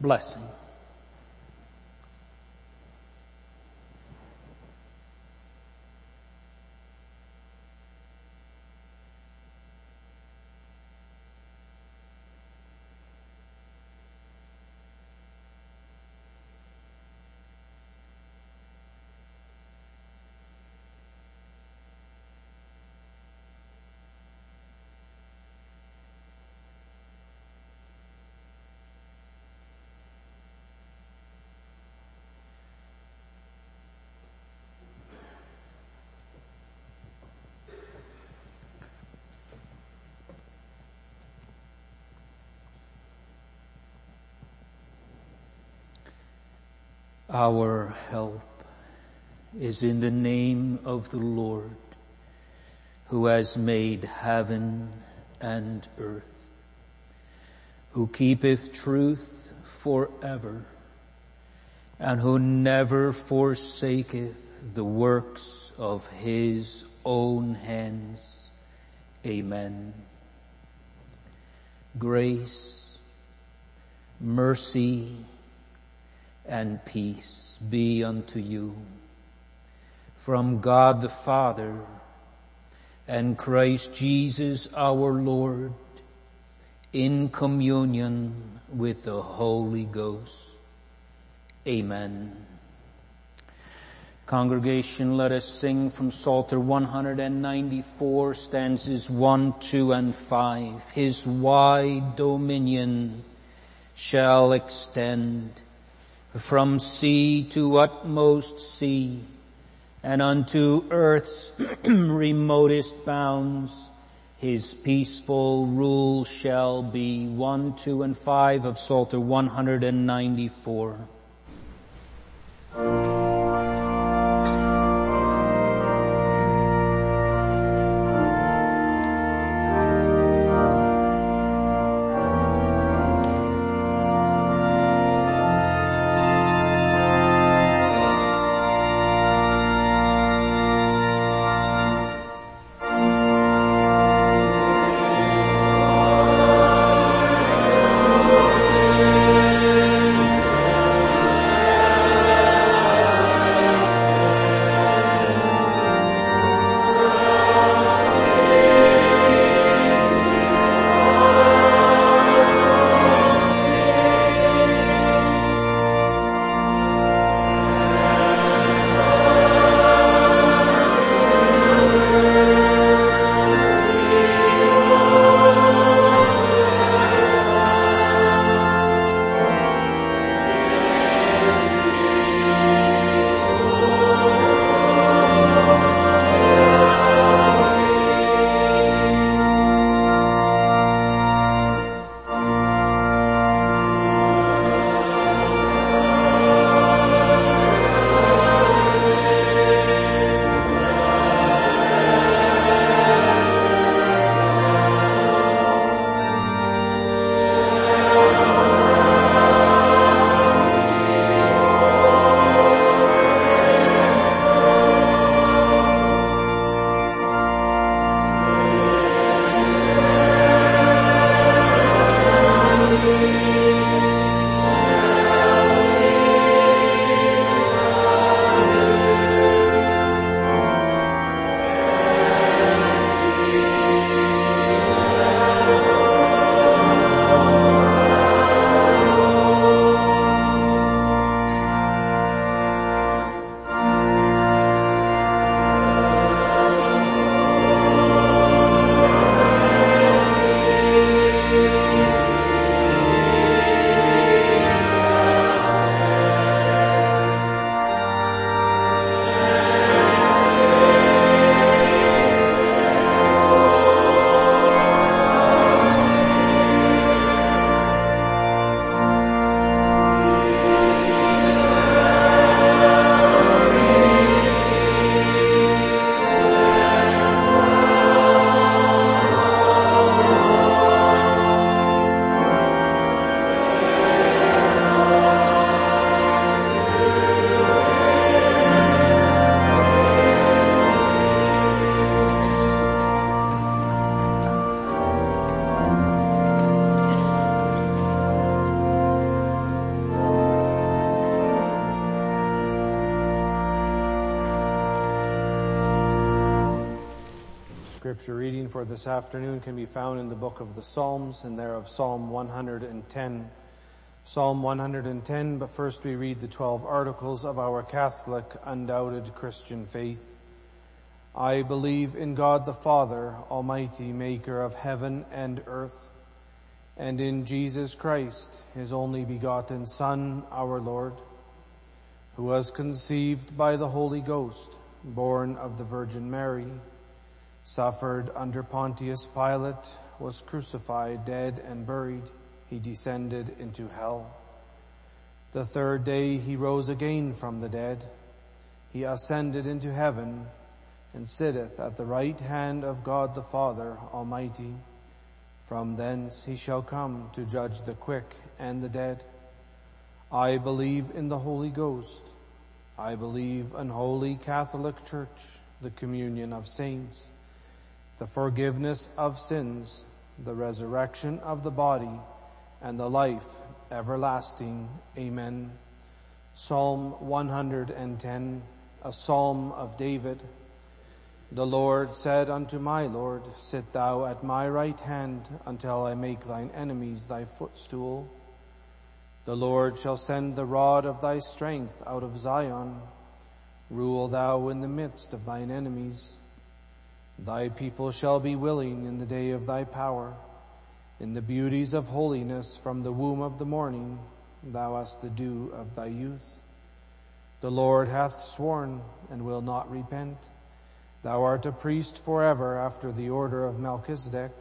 blessing. Our help is in the name of the Lord, who has made heaven and earth, who keepeth truth forever, and who never forsaketh the works of his own hands. Amen. Grace, mercy, and peace be unto you from God the Father and Christ Jesus our Lord, in communion with the Holy Ghost. Amen. Congregation, let us sing from Psalter 194, stanzas 1, 2, and 5. His wide dominion shall extend from sea to utmost sea, and unto earth's remotest bounds his peaceful rule shall be. 1, 2, and 5 of Psalter 194. Scripture reading for this afternoon can be found in the book of the Psalms, and thereof Psalm 110. Psalm 110, but first we read the 12 articles of our Catholic, undoubted Christian faith. I believe in God the Father, Almighty, maker of heaven and earth, and in Jesus Christ, his only begotten Son, our Lord, who was conceived by the Holy Ghost, born of the Virgin Mary, suffered under Pontius Pilate, was crucified, dead, and buried. He descended into hell. The third day he rose again from the dead. He ascended into heaven and sitteth at the right hand of God the Father Almighty. From thence he shall come to judge the quick and the dead. I believe in the Holy Ghost. I believe in Holy Catholic Church, the communion of saints, the forgiveness of sins, the resurrection of the body, and the life everlasting. Amen. Psalm 110, a psalm of David. The Lord said unto my Lord, Sit thou at my right hand until I make thine enemies thy footstool. The Lord shall send the rod of thy strength out of Zion. Rule thou in the midst of thine enemies. Thy people shall be willing in the day of thy power. In the beauties of holiness from the womb of the morning, thou hast the dew of thy youth. The Lord hath sworn and will not repent. Thou art a priest forever after the order of Melchizedek.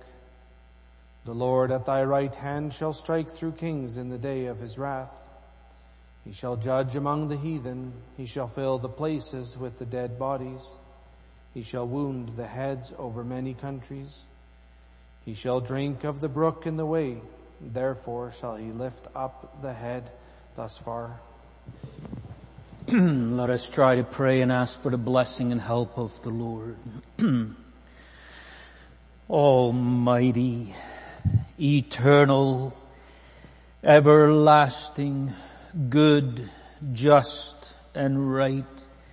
The Lord at thy right hand shall strike through kings in the day of his wrath. He shall judge among the heathen. He shall fill the places with the dead bodies. He shall wound the heads over many countries. He shall drink of the brook in the way. Therefore shall he lift up the head. Thus far. Let us try to pray and ask for the blessing and help of the Lord. Almighty, eternal, everlasting, good, just, and right,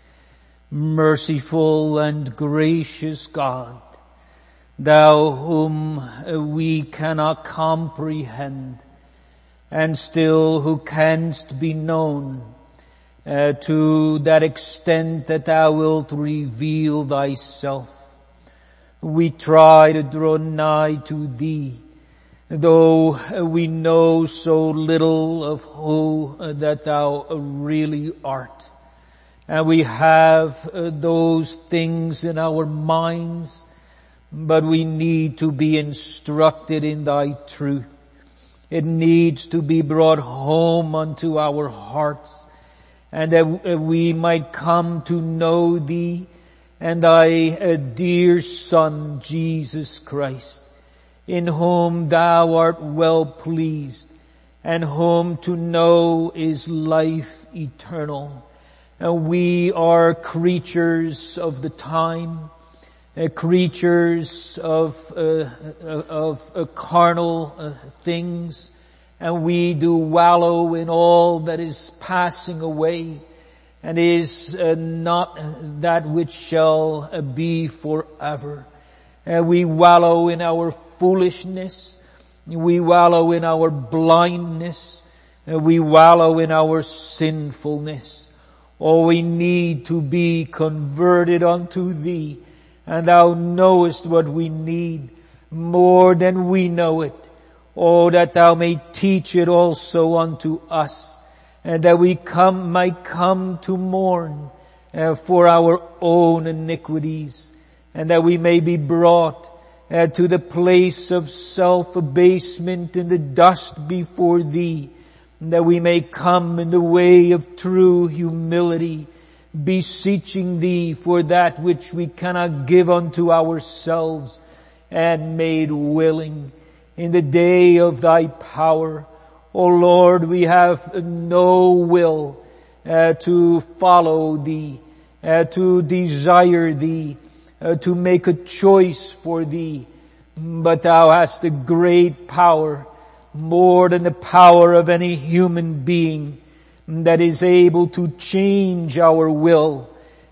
merciful and gracious God, thou whom we cannot comprehend, and still who canst be known to that extent that thou wilt reveal thyself. We try to draw nigh to thee, though we know so little of who that thou really art. And we have those things in our minds, but we need to be instructed in thy truth. It needs to be brought home unto our hearts, and that we might come to know thee and thy dear Son, Jesus Christ, in whom thou art well pleased, and whom to know is life eternal. And we are creatures of the time, creatures of carnal things, and we do wallow in all that is passing away and is not that which shall be forever. We wallow in our foolishness, we wallow in our blindness, we wallow in our sinfulness. Oh, we need to be converted unto thee, and thou knowest what we need more than we know it. Oh, that thou may teach it also unto us, and that we might come to mourn for our own iniquities, and that we may be brought to the place of self-abasement in the dust before thee, that we may come in the way of true humility, beseeching thee for that which we cannot give unto ourselves, and made willing in the day of thy power. O Lord, we have no will to follow thee, to desire thee, to make a choice for thee, but thou hast a great power, more than the power of any human being, that is able to change our will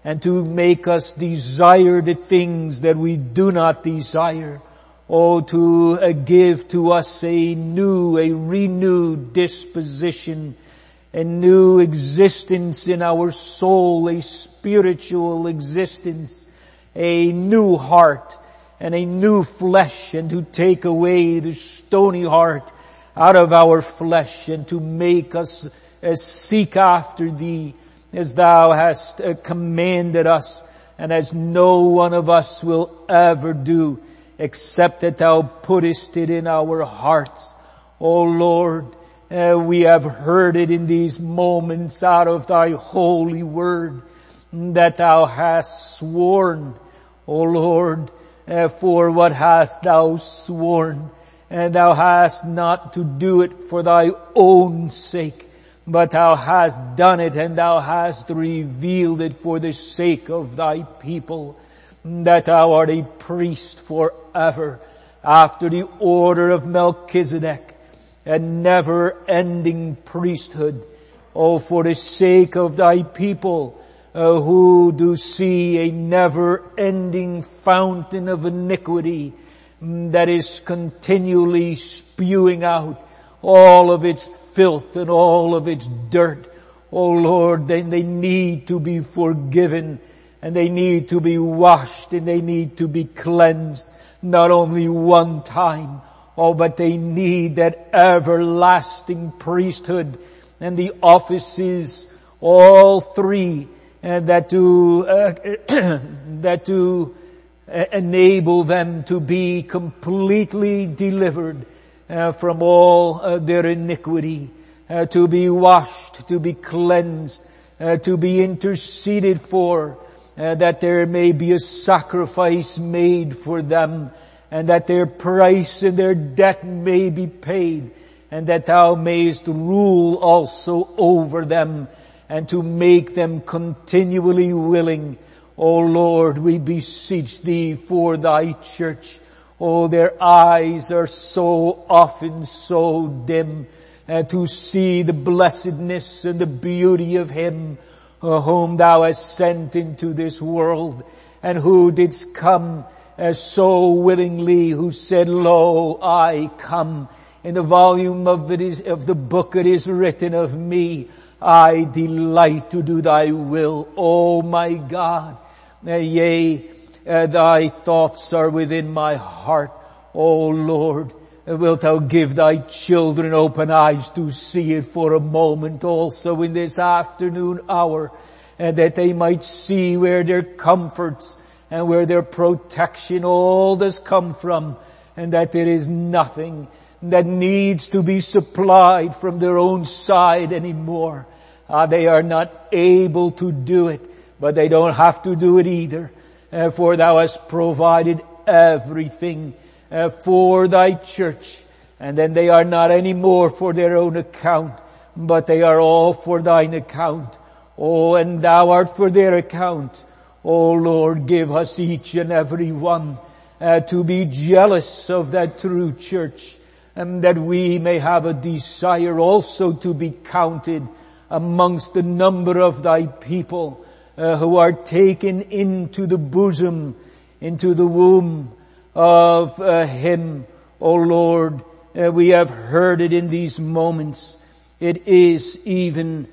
and to make us desire the things that we do not desire. Oh, to give to us a renewed disposition, a new existence in our soul, a spiritual existence, a new heart and a new flesh, and to take away the stony heart out of our flesh, and to make us seek after Thee as Thou hast commanded us, and as no one of us will ever do, except that Thou puttest it in our hearts. O Lord, we have heard it in these moments out of Thy holy word, that Thou hast sworn. O Lord, for what hast Thou sworn? And Thou hast not to do it for Thy own sake, but Thou hast done it, and Thou hast revealed it for the sake of Thy people, that Thou art a priest forever, after the order of Melchizedek, a never-ending priesthood. Oh, for the sake of Thy people, who do see a never-ending fountain of iniquity that is continually spewing out all of its filth and all of its dirt. Oh Lord, then they need to be forgiven, and they need to be washed, and they need to be cleansed, not only one time, but they need that everlasting priesthood and the offices, all three, and that to enable them to be completely delivered from all their iniquity, to be washed, to be cleansed, to be interceded for, that there may be a sacrifice made for them, and that their price and their debt may be paid, and that Thou mayest rule also over them, and to make them continually willing. O Lord, we beseech Thee for Thy church. Oh, their eyes are so often so dim, to see the blessedness and the beauty of Him whom Thou hast sent into this world, and who didst come so willingly, who said, Lo, I come. In the volume of the book it is written of me, I delight to do Thy will, O my God. Yea, Thy thoughts are within my heart, O Lord. Wilt Thou give Thy children open eyes to see it for a moment also in this afternoon hour, and that they might see where their comforts and where their protection all does come from, and that there is nothing that needs to be supplied from their own side anymore. They are not able to do it, but they don't have to do it either, for Thou hast provided everything for Thy church, and then they are not anymore for their own account, but they are all for Thine account. Oh, and Thou art for their account. Oh Lord, give us each and every one to be jealous of that true church, and that we may have a desire also to be counted amongst the number of Thy people who are taken into the bosom, into the womb of Him. O Lord, we have heard it in these moments. It is even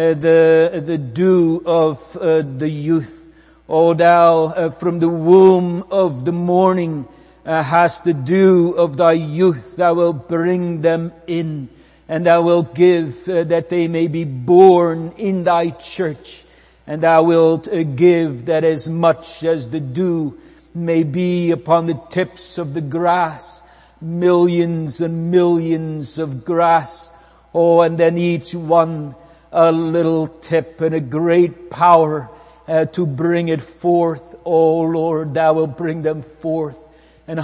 the dew of the youth. O Thou, from the womb of the morning hast the dew of Thy youth. Thou wilt bring them in, and Thou wilt give that they may be born in Thy church, and Thou wilt give that as much as the dew may be upon the tips of the grass, millions and millions of grass. Oh, and then each one a little tip and a great power to bring it forth. Oh Lord, Thou wilt bring them forth. And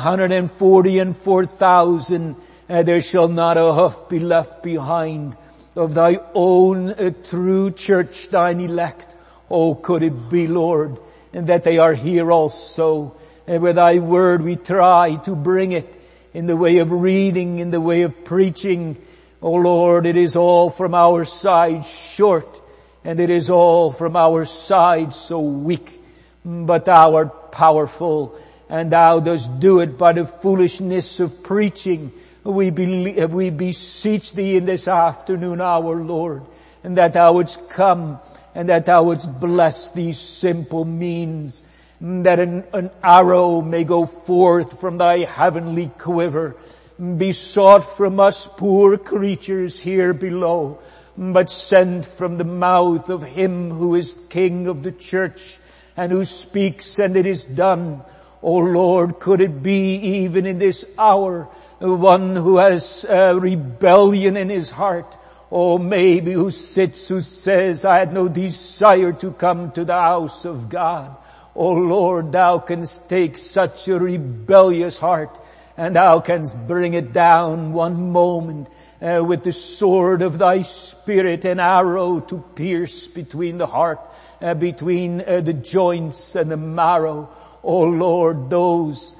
144,000, there shall not a hoof be left behind of Thy own true church, Thine elect. Oh, could it be, Lord, and that they are here also. And with Thy word we try to bring it in the way of reading, in the way of preaching. Oh Lord, it is all from our side short. and it is all from our side so weak, but thou art powerful, and thou dost do it by the foolishness of preaching. We beseech thee in this afternoon, our Lord, and that thou wouldst come and that thou wouldst bless these simple means, that an arrow may go forth from thy heavenly quiver, be sought from us poor creatures here below, but sent from the mouth of him who is King of the church and who speaks and it is done. O Lord, could it be even in this hour one who has rebellion in his heart, or maybe who says, I had no desire to come to the house of God. O Lord, thou canst take such a rebellious heart and thou canst bring it down one moment with the sword of thy Spirit, an arrow to pierce between the heart, between the joints and the marrow. O Lord, those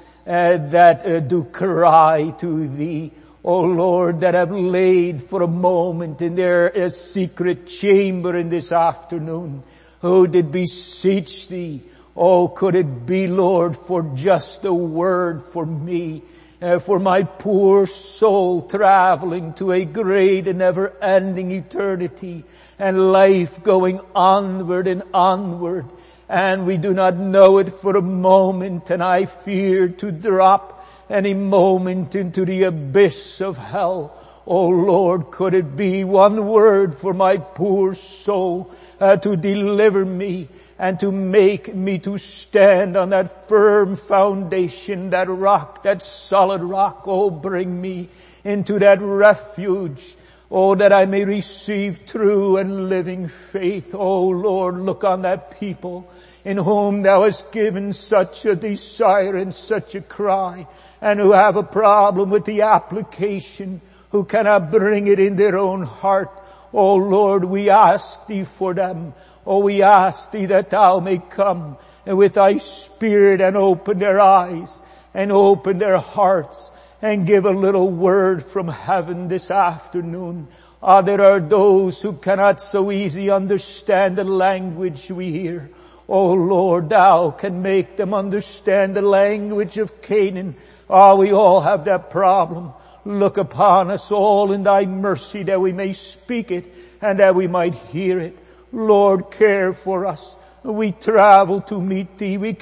that do cry to thee, O Lord, that have laid for a moment in their secret chamber in this afternoon, who did beseech thee, oh, could it be, Lord, for just a word for me, for my poor soul traveling to a great and never-ending eternity, and life going onward and onward, and we do not know it for a moment, and I fear to drop any moment into the abyss of hell. Oh Lord, could it be one word for my poor soul to deliver me and to make me to stand on that firm foundation, that rock, that solid rock. Oh, bring me into that refuge. Oh, that I may receive true and living faith. Oh Lord, look on that people in whom thou hast given such a desire and such a cry, and who have a problem with the application, who cannot bring it in their own heart. Oh Lord, we ask thee for them. Oh, we ask thee that thou may come with thy Spirit and open their eyes and open their hearts and give a little word from heaven this afternoon. There are those who cannot so easy understand the language we hear. Oh Lord, thou can make them understand the language of Canaan. We all have that problem. Look upon us all in thy mercy that we may speak it and that we might hear it. Lord, care for us. We travel to meet thee. We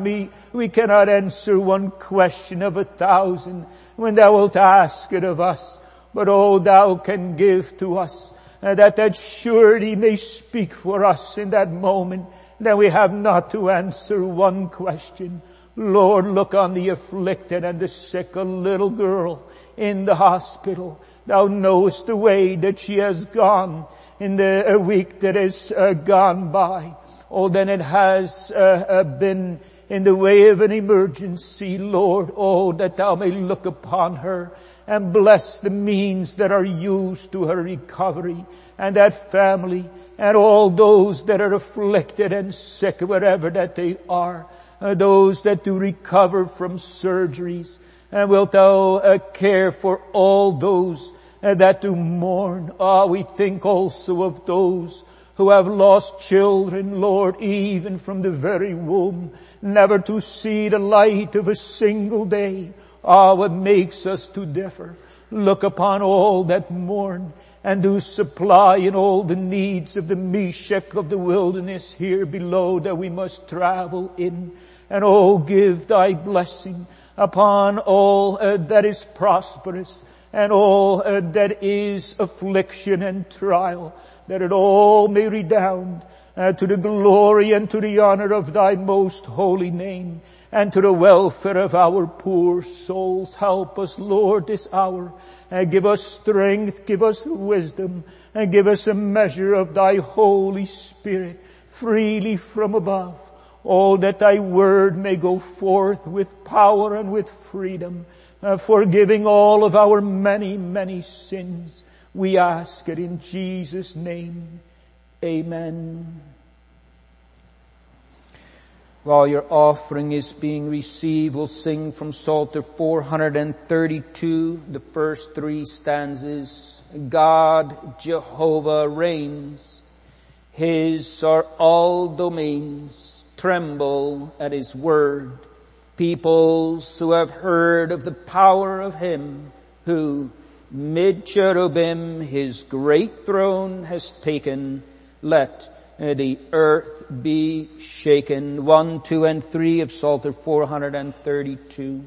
cannot answer one question of 1,000 when thou wilt ask it of us. But oh, thou can give to us that surety may speak for us in that moment, that we have not to answer one question. Lord, look on the afflicted and the sick, a little girl in the hospital. Thou knowest the way that she has gone in the week that has gone by. Oh, then it has been in the way of an emergency, Lord. Oh, that thou may look upon her and bless the means that are used to her recovery, and that family and all those that are afflicted and sick wherever that they are, those that do recover from surgeries. And wilt thou care for all those that do mourn. We think also of those who have lost children, Lord, even from the very womb, never to see the light of a single day. What makes us to differ? Look upon all that mourn, and do supply in all the needs of the Meshach of the wilderness here below that we must travel in. And oh, give thy blessing upon all that is prosperous, and all that is affliction and trial, that it all may redound to the glory and to the honor of thy most holy name, and to the welfare of our poor souls. Help us, Lord, this hour. Give us strength, give us wisdom, and give us a measure of thy Holy Spirit freely from above. Oh, that thy word may go forth with power and with freedom, forgiving all of our many, many sins. We ask it in Jesus' name. Amen. While your offering is being received, we'll sing from Psalter 432, the first 3 stanzas. God, Jehovah reigns. His are all domains, tremble at his word. Peoples who have heard of the power of him who mid cherubim his great throne has taken, let the earth be shaken. 1, 2, and 3 of Psalter 432.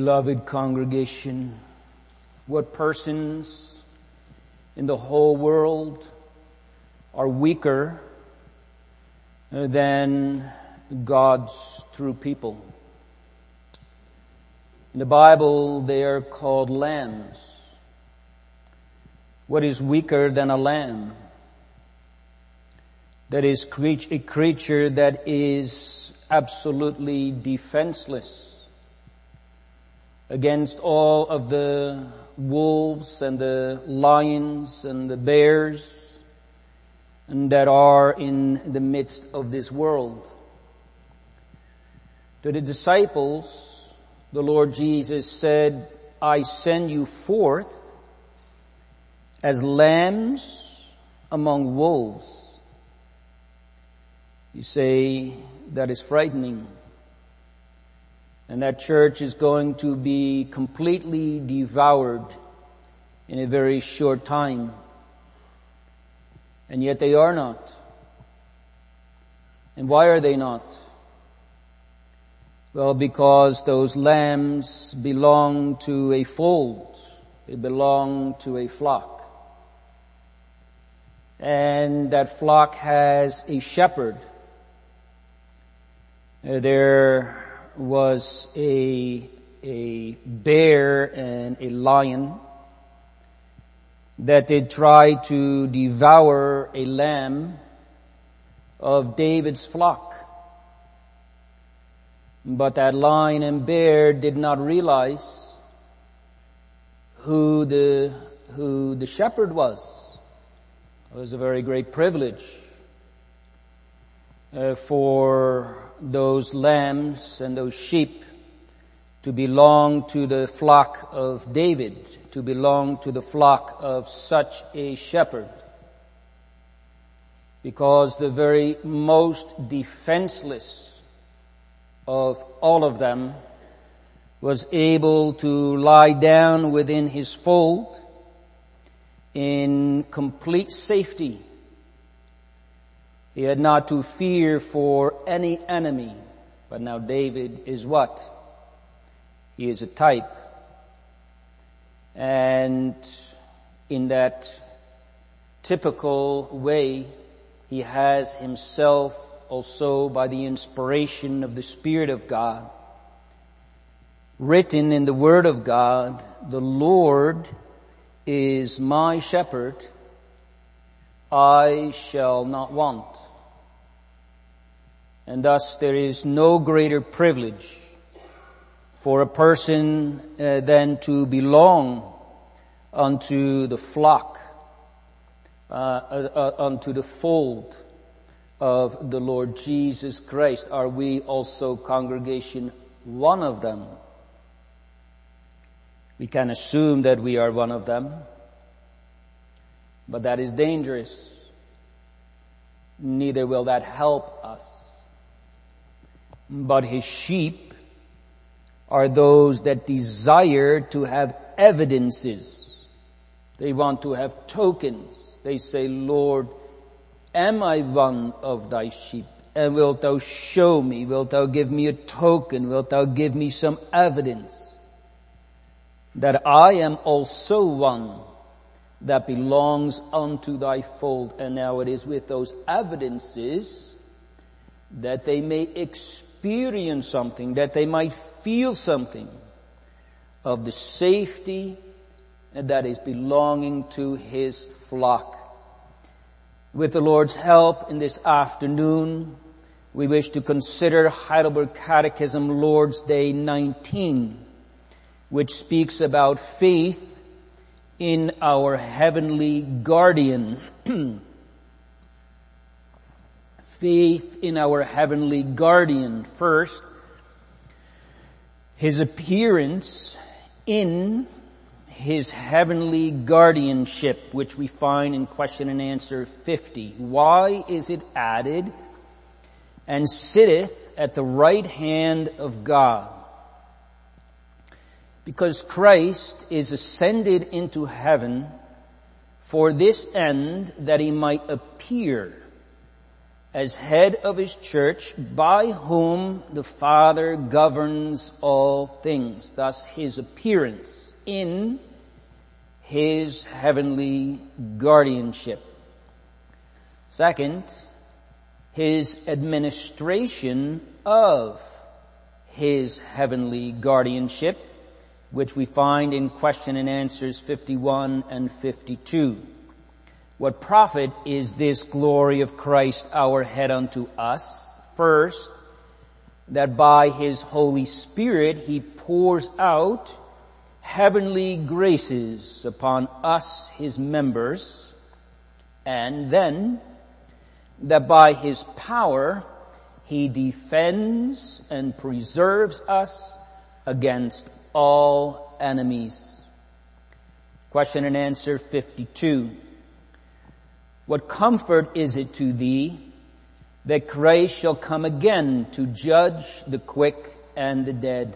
Beloved congregation, what persons in the whole world are weaker than God's true people? In the Bible, they are called lambs. What is weaker than a lamb? That is a creature that is absolutely defenseless against all of the wolves and the lions and the bears and that are in the midst of this world. To the disciples, the Lord Jesus said, I send you forth as lambs among wolves. You say, that is frightening. And that church is going to be completely devoured in a very short time. And yet they are not. And why are they not? Well, because those lambs belong to a fold. They belong to a flock. And that flock has a shepherd. There was a bear and a lion that did try to devour a lamb of David's flock. But that lion and bear did not realize who the shepherd was. It was a very great privilege for those lambs and those sheep to belong to the flock of David, to belong to the flock of such a shepherd. Because the very most defenseless of all of them was able to lie down within his fold in complete safety. He had not to fear for any enemy. But now David is what? He is a type. And in that typical way, he has himself also, by the inspiration of the Spirit of God, written in the Word of God, the Lord is my shepherd, I shall not want. And thus there is no greater privilege for a person than to belong unto the flock, unto the fold of the Lord Jesus Christ. Are we also, congregation, one of them? We can assume that we are one of them, but that is dangerous. Neither will that help us. But his sheep are those that desire to have evidences. They want to have tokens. They say, Lord, am I one of thy sheep? And wilt thou show me? Wilt thou give me a token? Wilt thou give me some evidence that I am also one that belongs unto thy fold? And now it is with those evidences that they may experience something, that they might feel something of the safety that is belonging to his flock. With the Lord's help in this afternoon, we wish to consider Heidelberg Catechism Lord's Day 19, which speaks about faith in our heavenly guardian. Faith in our heavenly guardian. First, his appearance in his heavenly guardianship, which we find in question and answer 50. Why is it added, and sitteth at the right hand of God? Because Christ is ascended into heaven for this end, that he might appear as head of his church, by whom the Father governs all things. Thus his appearance in his heavenly guardianship. Second, his administration of his heavenly guardianship, which we find in question and answers 51 and 52. What profit is this glory of Christ our head unto us? First, that by his Holy Spirit he pours out heavenly graces upon us, his members, and then that by his power he defends and preserves us against all enemies. Question and answer 52. What comfort is it to thee that Christ shall come again to judge the quick and the dead?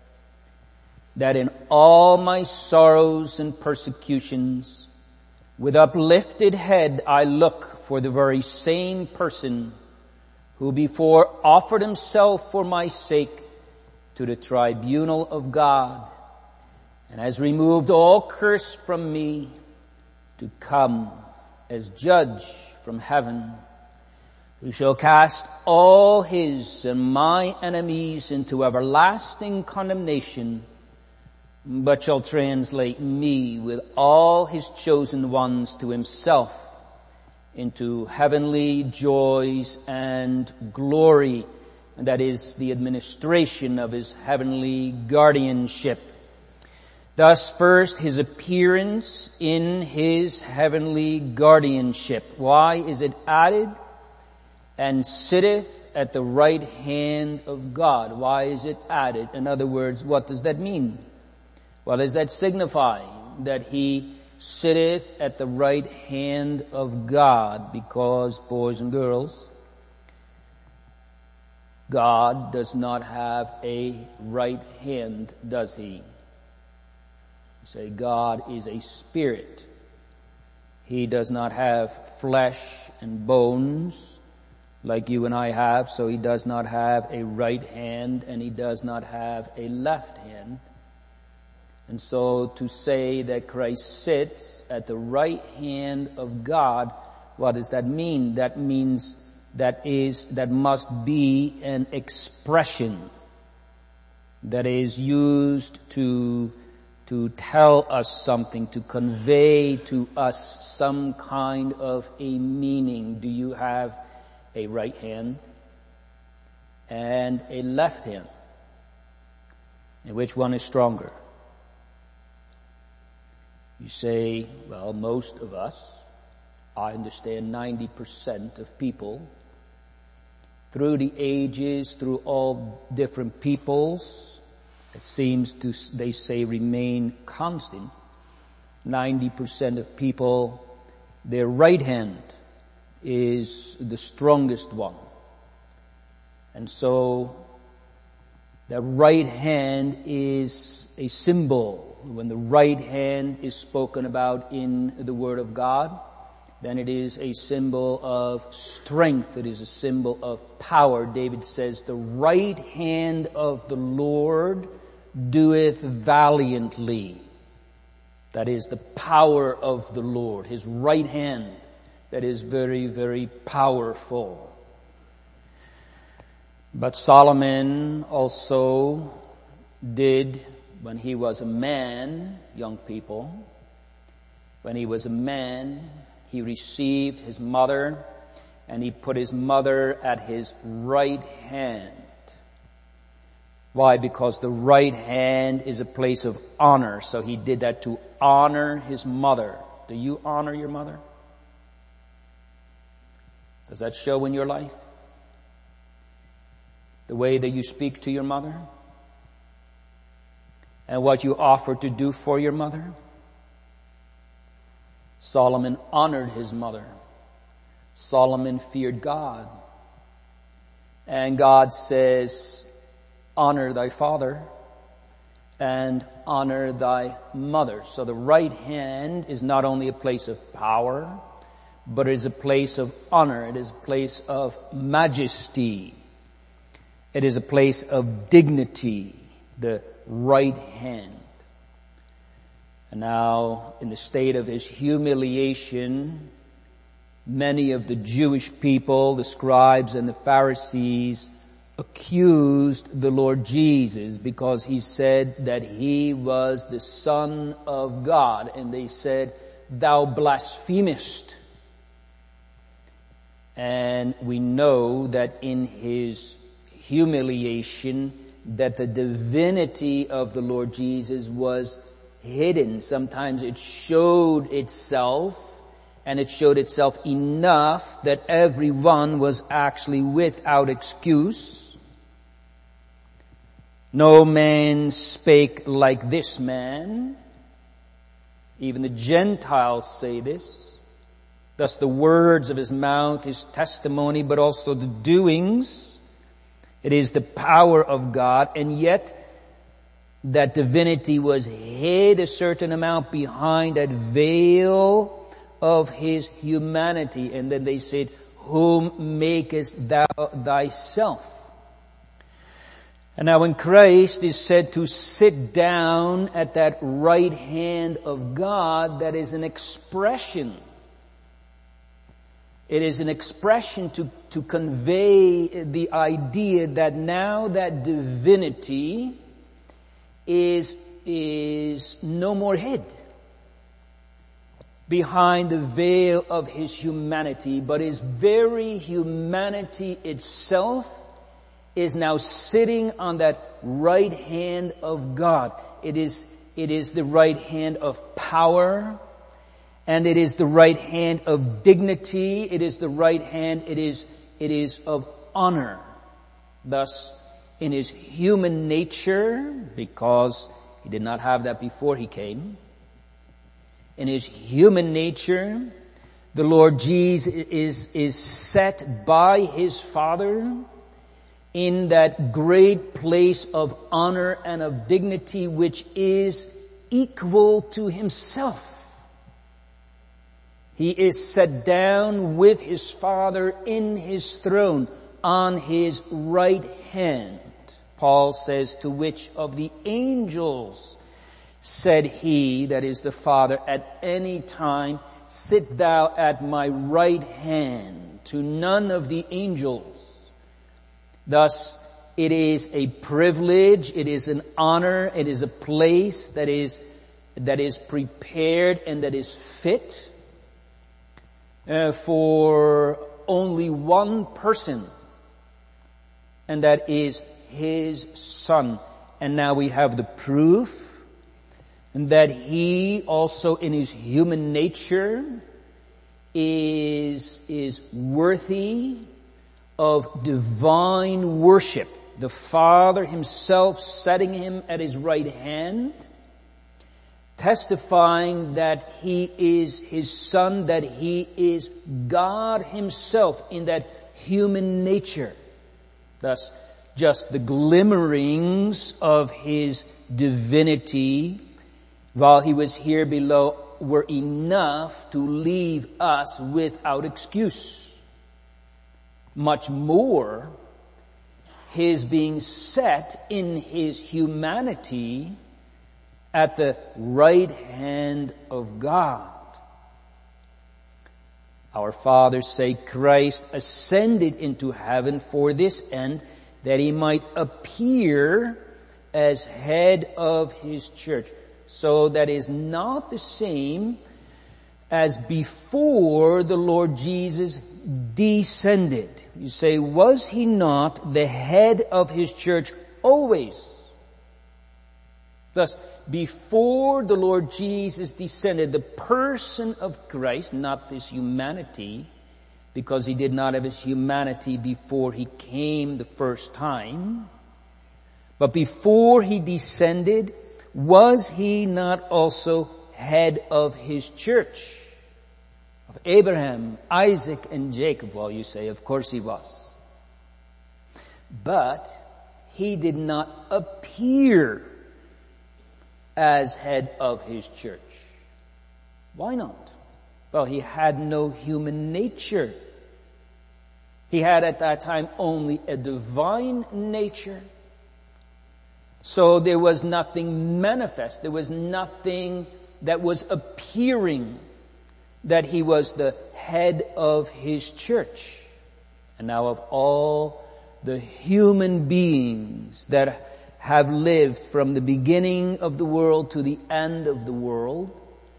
That in all my sorrows and persecutions, with uplifted head I look for the very same person who before offered himself for my sake to the tribunal of God, and has removed all curse from me, to come as judge from heaven, who shall cast all his and my enemies into everlasting condemnation, but shall translate me with all his chosen ones to himself into heavenly joys and glory. And that is the administration of his heavenly guardianship. Thus, first, his appearance in his heavenly guardianship. Why is it added? And sitteth at the right hand of God. Why is it added? In other words, what does that mean? What does that signify? That he sitteth at the right hand of God. Because, boys and girls, God does not have a right hand, does he? Say, God is a spirit. He does not have flesh and bones like you and I have, so he does not have a right hand and he does not have a left hand. And so to say that Christ sits at the right hand of God, what does that mean? That means that must be an expression that is used to tell us something, to convey to us some kind of a meaning. Do you have a right hand and a left hand? And which one is stronger? You say, well, most of us, I understand 90% of people, through the ages, through all different peoples, it seems to, they say, remain constant. 90% of people, their right hand is the strongest one. And so, the right hand is a symbol. When the right hand is spoken about in the Word of God, then it is a symbol of strength. It is a symbol of power. David says, the right hand of the Lord doeth valiantly. That is the power of the Lord. His right hand, that is very, very powerful. But Solomon also did, when he was a man, young people, when he was a man, he received his mother and he put his mother at his right hand. Why? Because the right hand is a place of honor. So he did that to honor his mother. Do you honor your mother? Does that show in your life? The way that you speak to your mother? And what you offer to do for your mother? Solomon honored his mother. Solomon feared God. And God says, honor thy father and honor thy mother. So the right hand is not only a place of power, but it is a place of honor. It is a place of majesty. It is a place of dignity, the right hand. And now, in the state of his humiliation, many of the Jewish people, the scribes and the Pharisees, accused the Lord Jesus because he said that he was the Son of God. And they said, "Thou blasphemest." And we know that in his humiliation, that the divinity of the Lord Jesus was hidden. Sometimes it showed itself, and it showed itself enough that everyone was actually without excuse. "No man spake like this man." Even the Gentiles say this. Thus the words of his mouth, his testimony, but also the doings. It is the power of God, and yet that divinity was hid a certain amount behind that veil of his humanity. And then they said, "Whom makest thou thyself?" And now when Christ is said to sit down at that right hand of God, that is an expression. It is an expression to convey the idea that now that divinity is no more hid behind the veil of his humanity, but his very humanity itself is now sitting on that right hand of God. It is the right hand of power, and it is the right hand of dignity. It is the right hand, it is of honor. Thus, in his human nature, because he did not have that before he came, in his human nature, the Lord Jesus is set by his Father in that great place of honor and of dignity which is equal to himself. He is set down with his Father in his throne on his right hand. Paul says, "To which of the angels said he," that is the Father, "at any time, sit thou at my right hand." To none of the angels. Thus, it is a privilege, it is an honor, it is a place that is prepared and that is fit for only one person, and that is his Son. And now we have the proof that he also in his human nature is worthy of divine worship. The Father himself setting him at his right hand, testifying that he is his Son, that he is God himself in that human nature. Thus, just the glimmerings of his divinity while he was here below were enough to leave us without excuse. Much more, his being set in his humanity at the right hand of God. Our fathers say Christ ascended into heaven for this end, that he might appear as head of his church. So that is not the same as before the Lord Jesus descended. You say, was he not the head of his church always? Thus, before the Lord Jesus descended, the person of Christ, not this humanity, because he did not have his humanity before he came the first time, but before he descended, was he not also head of his church? Of Abraham, Isaac, and Jacob? Well, you say, of course he was. But he did not appear as head of his church. Why not? Well, he had no human nature. He had at that time only a divine nature. So there was nothing manifest. There was nothing that was appearing that he was the head of his church. And now of all the human beings that have lived from the beginning of the world to the end of the world,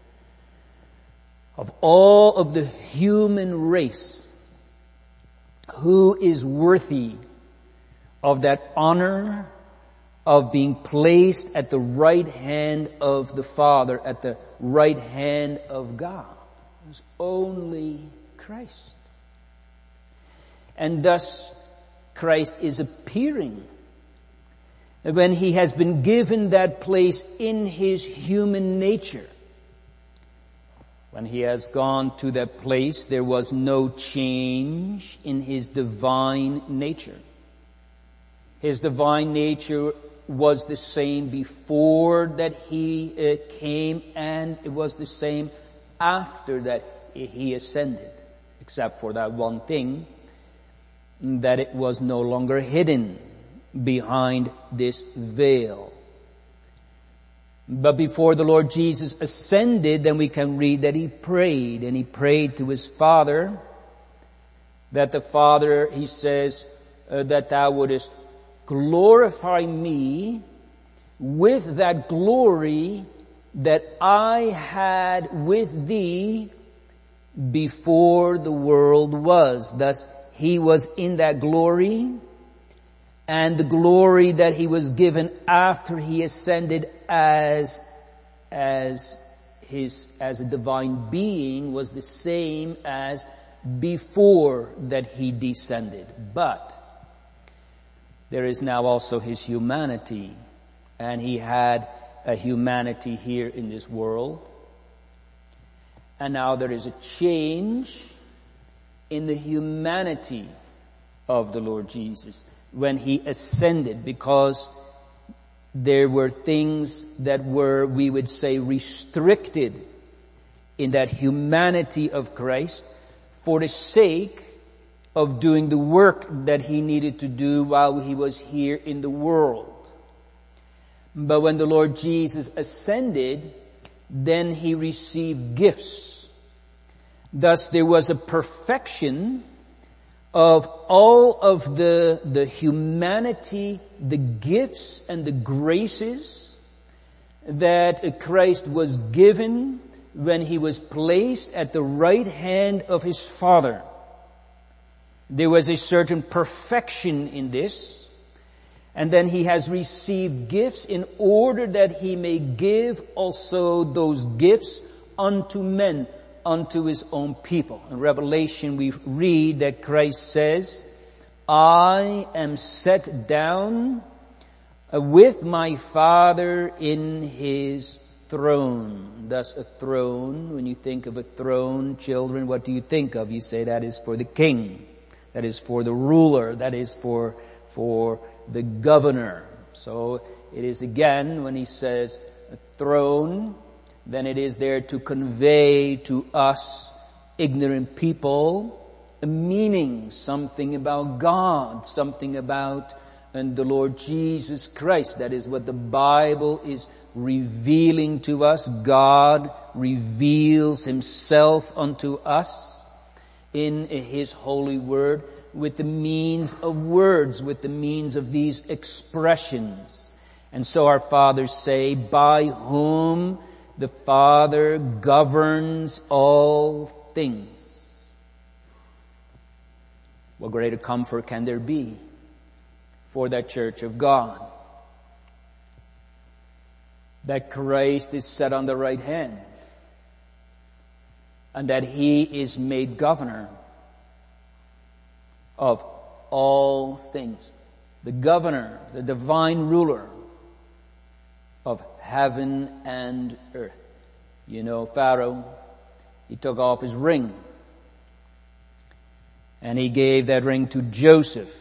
of all of the human race, who is worthy of that honor of being placed at the right hand of the Father, at the right hand of God? It was only Christ. And thus Christ is appearing. When he has been given that place in his human nature, when he has gone to that place, there was no change in his divine nature. His divine nature was the same before that he came, and it was the same after that he ascended, except for that one thing, that it was no longer hidden behind this veil. But before the Lord Jesus ascended, then we can read that he prayed, and he prayed to his Father, that the Father, he says, that thou wouldest glorify me with that glory that I had with thee before the world was. Thus, he was in that glory, and the glory that he was given after he ascended as a divine being was the same as before that he descended. But there is now also his humanity, and he had a humanity here in this world. And now there is a change in the humanity of the Lord Jesus when he ascended, because there were things that were, we would say, restricted in that humanity of Christ for the sake of doing the work that he needed to do while he was here in the world. But when the Lord Jesus ascended, then he received gifts. Thus there was a perfection of all of the humanity, the gifts and the graces that Christ was given when he was placed at the right hand of his Father. There was a certain perfection in this, and then he has received gifts in order that he may give also those gifts unto men, unto his own people. In Revelation we read that Christ says, I am set down with my Father in his throne. Thus a throne, when you think of a throne, children, what do you think of? You say that is for the king. That is for the ruler. That is for the governor. So it is again, when he says a throne, then it is there to convey to us ignorant people a meaning, something about God, something about the Lord Jesus Christ. That is what the Bible is revealing to us. God reveals himself unto us in his holy word with the means of words, with the means of these expressions. And so our fathers say, by whom the Father governs all things. What greater comfort can there be for that church of God? That Christ is set on the right hand, and that he is made governor of all things. The governor, the divine ruler of heaven and earth. You know, Pharaoh, he took off his ring, and he gave that ring to Joseph.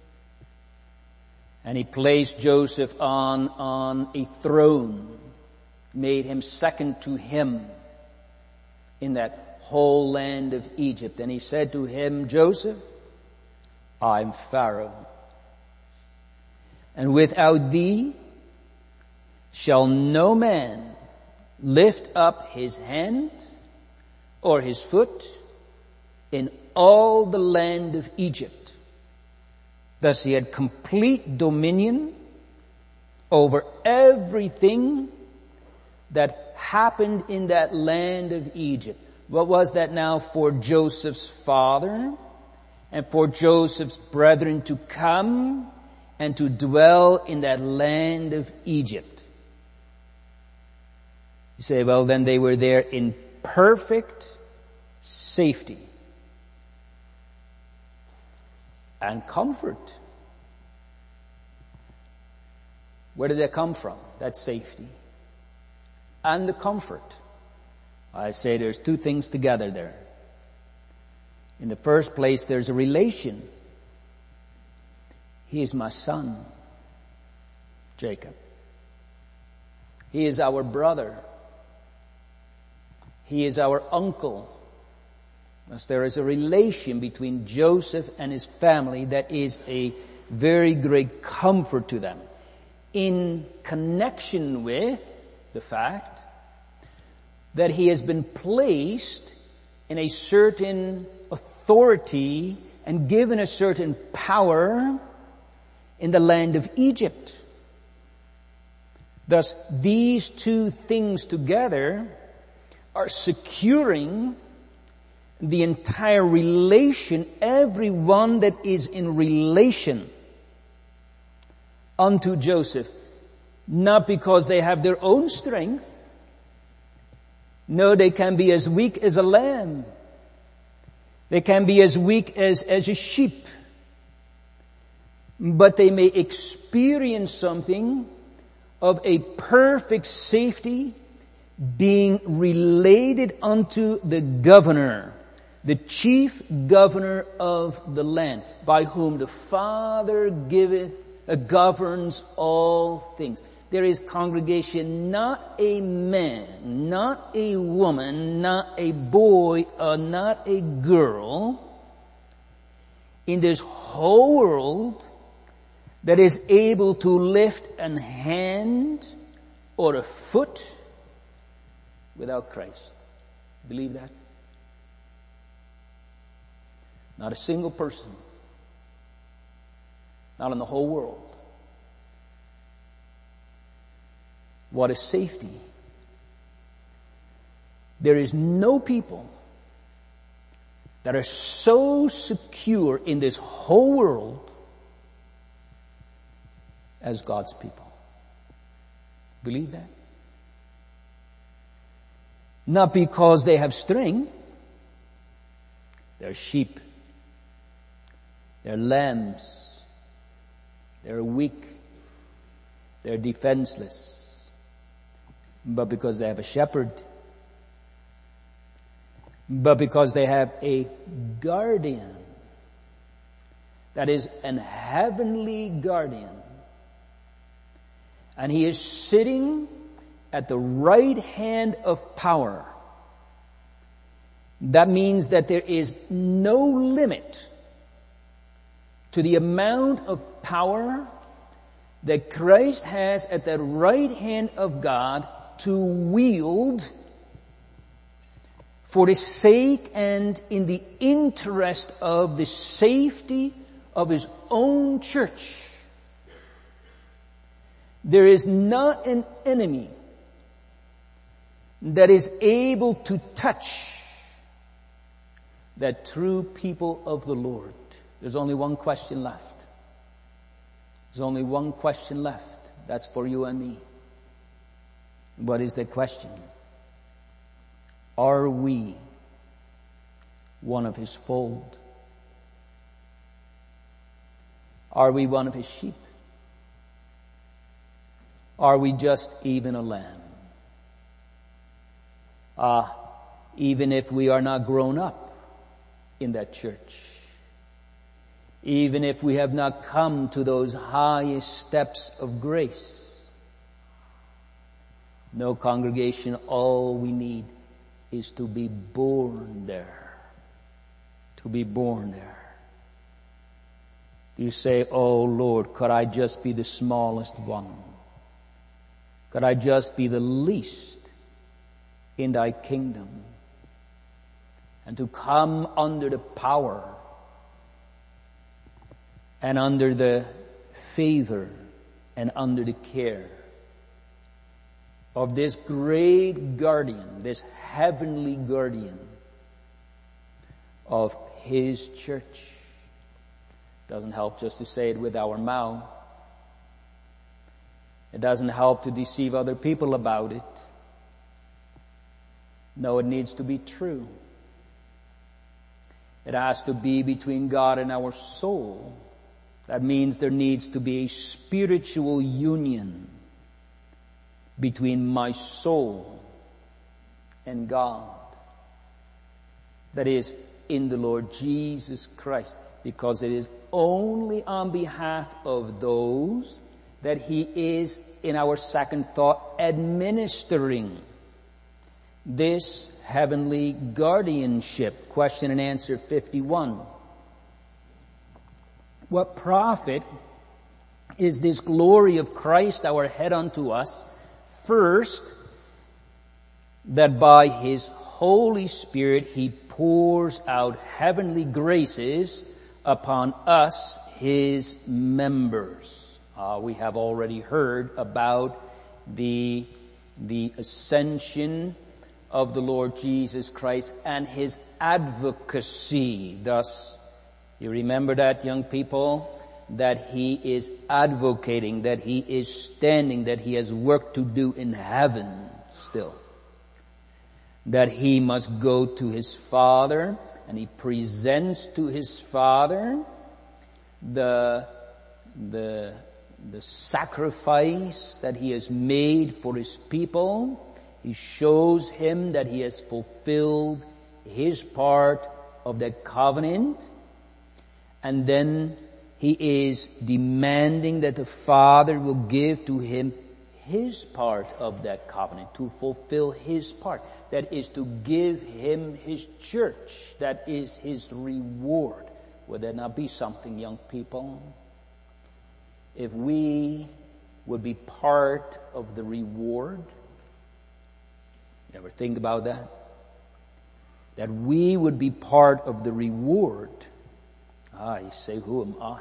And he placed Joseph on a throne, made him second to him in that whole land of Egypt. And he said to him, Joseph, I'm Pharaoh, and without thee shall no man lift up his hand or his foot in all the land of Egypt. Thus he had complete dominion over everything that happened in that land of Egypt. What was that now? For Joseph's father and for Joseph's brethren to come and to dwell in that land of Egypt. You say, well, then they were there in perfect safety and comfort. Where did that come from? That safety and the comfort. I say there's two things together there. In the first place, there's a relation. He is my son, Jacob. He is our brother. He is our uncle. Thus there is a relation between Joseph and his family that is a very great comfort to them, in connection with the fact that he has been placed in a certain authority and given a certain power in the land of Egypt. Thus, these two things together are securing the entire relation, everyone that is in relation unto Joseph. Not because they have their own strength. No, they can be as weak as a lamb. They can be as weak as a sheep. But they may experience something of a perfect safety being related unto the governor, the chief governor of the land, by whom the Father governs all things. There is, congregation, not a man, not a woman, not a boy, not a girl in this whole world that is able to lift a hand or a foot without Christ. Believe that? Not a single person. Not in the whole world. What is safety? There is no people that are so secure in this whole world as God's people. Believe that? Not because they have strength. They're sheep. They're lambs. They're weak. They're defenseless. But because they have a shepherd. But because they have a guardian. That is an heavenly guardian. And he is sitting at the right hand of power. That means that there is no limit to the amount of power that Christ has at the right hand of God to wield for the sake and in the interest of the safety of his own church. There is not an enemy that is able to touch the true people of the Lord. There's only one question left. There's only one question left. That's for you and me. What is the question? Are we one of his fold? Are we one of his sheep? Are we just even a lamb? Even if we are not grown up in that church, even if we have not come to those highest steps of grace, no, congregation, all we need is to be born there. To be born there. You say, oh Lord, could I just be the smallest one? Could I just be the least in thy kingdom? And to come under the power and under the favor and under the care of this great guardian, this heavenly guardian of his church. Doesn't help just to say it with our mouth. It doesn't help to deceive other people about it. No, it needs to be true. It has to be between God and our soul. That means there needs to be a spiritual union between my soul and God. That is, in the Lord Jesus Christ. Because it is only on behalf of those that he is, in our second thought, administering this heavenly guardianship. Question and answer 51. What profit is this glory of Christ, our head unto us? First, that by his Holy Spirit he pours out heavenly graces upon us, his members. We have already heard about the ascension of the Lord Jesus Christ and his advocacy. Thus, you remember that, young people? That he is advocating, that he is standing, that he has work to do in heaven still. That he must go to his Father, and he presents to his Father the sacrifice that he has made for his people. He shows him that he has fulfilled his part of that covenant. And then he is demanding that the Father will give to him his part of that covenant, to fulfill his part. That is to give him his church. That is his reward. Would that not be something, young people? If we would be part of the reward. You ever think about that? That we would be part of the reward. You say, who am I?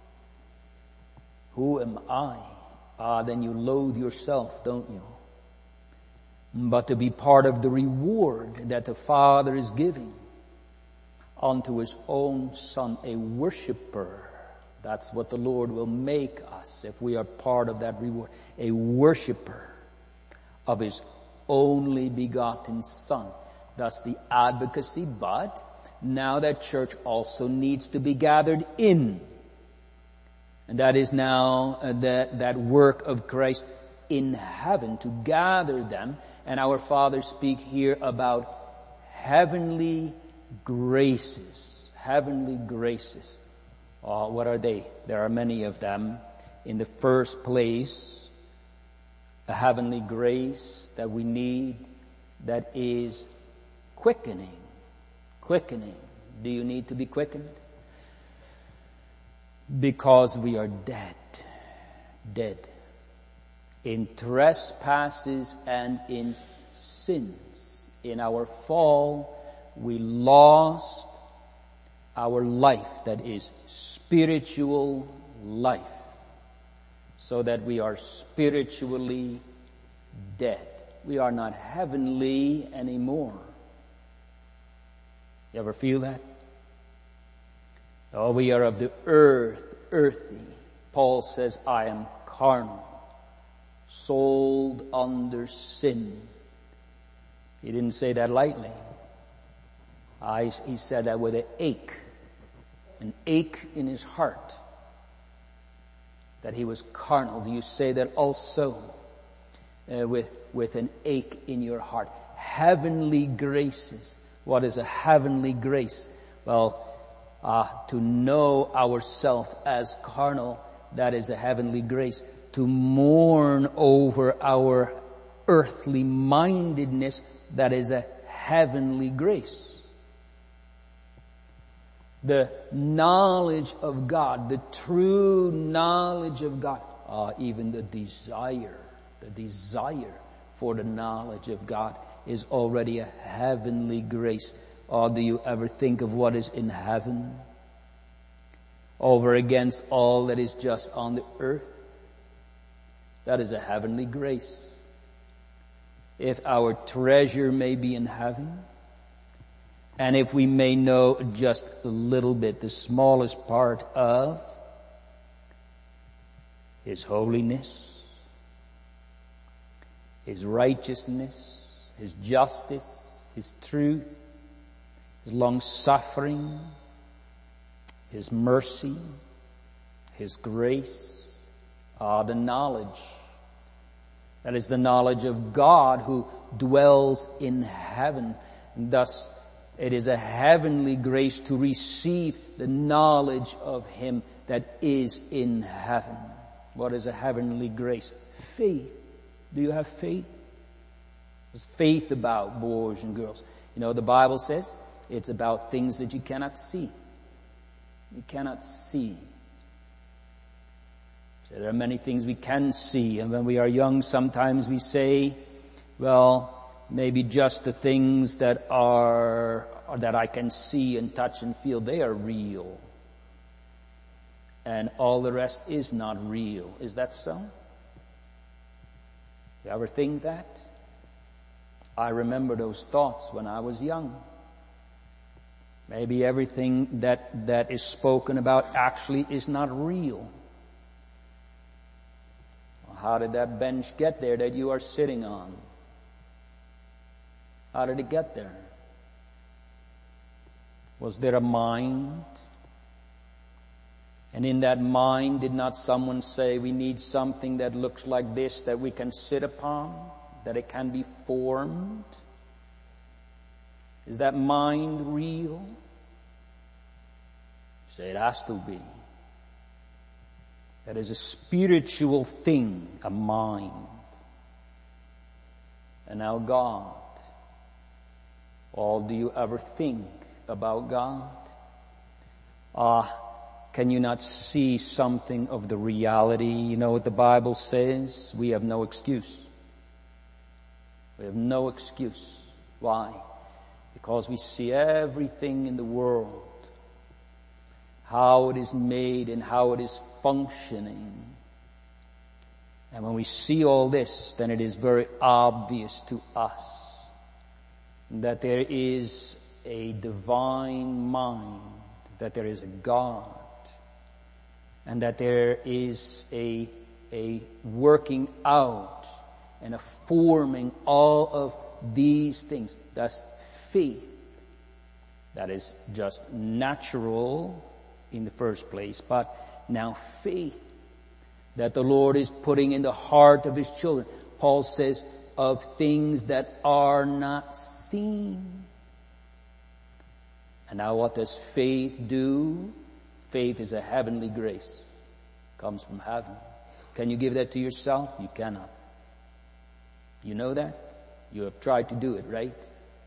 Who am I? Then you loathe yourself, don't you? But to be part of the reward that the Father is giving unto his own Son, a worshiper. That's what the Lord will make us if we are part of that reward. A worshiper of his only begotten Son. Thus the advocacy, but now that church also needs to be gathered in. And that is now that work of Christ in heaven to gather them. And our fathers speak here about heavenly graces. Heavenly graces. What are they? There are many of them. In the first place, a heavenly grace that we need, that is quickening. Quickening. Do you need to be quickened? Because we are dead. Dead. In trespasses and in sins. In our fall, we lost our life, that is spiritual life, so that we are spiritually dead. We are not heavenly anymore. You ever feel that? Oh, we are of the earth, earthy. Paul says, I am carnal, sold under sin. He didn't say that lightly. He said that with an ache in his heart, that he was carnal. Do you say that also with an ache in your heart? Heavenly graces. What is a heavenly grace? Well, to know ourselves as carnal, that is a heavenly grace. To mourn over our earthly mindedness, that is a heavenly grace. The knowledge of God, the true knowledge of God, even the desire for the knowledge of God is already a heavenly grace. Or do you ever think of what is in heaven over against all that is just on the earth? That is a heavenly grace. If our treasure may be in heaven, and if we may know just a little bit, the smallest part of His holiness, His righteousness, His justice, His truth, His long-suffering, His mercy, His grace, the knowledge. That is the knowledge of God who dwells in heaven. And thus, it is a heavenly grace to receive the knowledge of Him that is in heaven. What is a heavenly grace? Faith. Do you have faith? What's faith about, boys and girls? You know, the Bible says it's about things that you cannot see. You cannot see. So there are many things we can see, and when we are young, sometimes we say, well, maybe just the things that I can see and touch and feel, they are real. And all the rest is not real. Is that so? You ever think that? I remember those thoughts when I was young. Maybe everything that is spoken about actually is not real. Well, how did that bench get there that you are sitting on? How did it get there? Was there a mind? And in that mind, did not someone say, we need something that looks like this that we can sit upon, that it can be formed? Is that mind real? Say it has to be. That is a spiritual thing, a mind. And now God. All do you ever think about God? Can you not see something of the reality? You know what the Bible says? We have no excuse. We have no excuse. Why? Because we see everything in the world, how it is made and how it is functioning. And when we see all this, then it is very obvious to us that there is a divine mind, that there is a God, and that there is a working out and a forming all of these things. That's faith. That is just natural in the first place, but now faith that the Lord is putting in the heart of His children. Paul says, of things that are not seen. And now what does faith do? Faith is a heavenly grace. It comes from heaven. Can you give that to yourself? You cannot. You know that? You have tried to do it, right?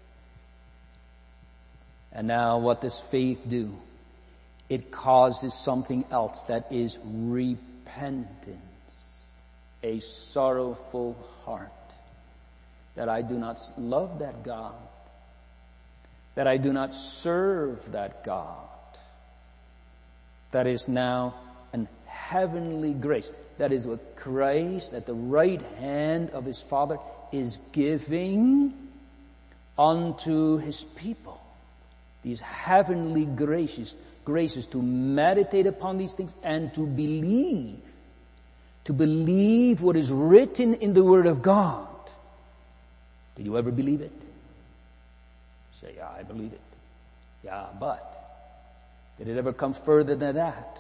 And now what does faith do? It causes something else, that is repentance. A sorrowful heart. That I do not love that God. That I do not serve that God. That is now an heavenly grace. That is what Christ at the right hand of His Father is giving unto His people. These heavenly graces to meditate upon these things and to believe what is written in the Word of God. Did you ever believe it? Say, yeah, I believe it. Yeah, but did it ever come further than that?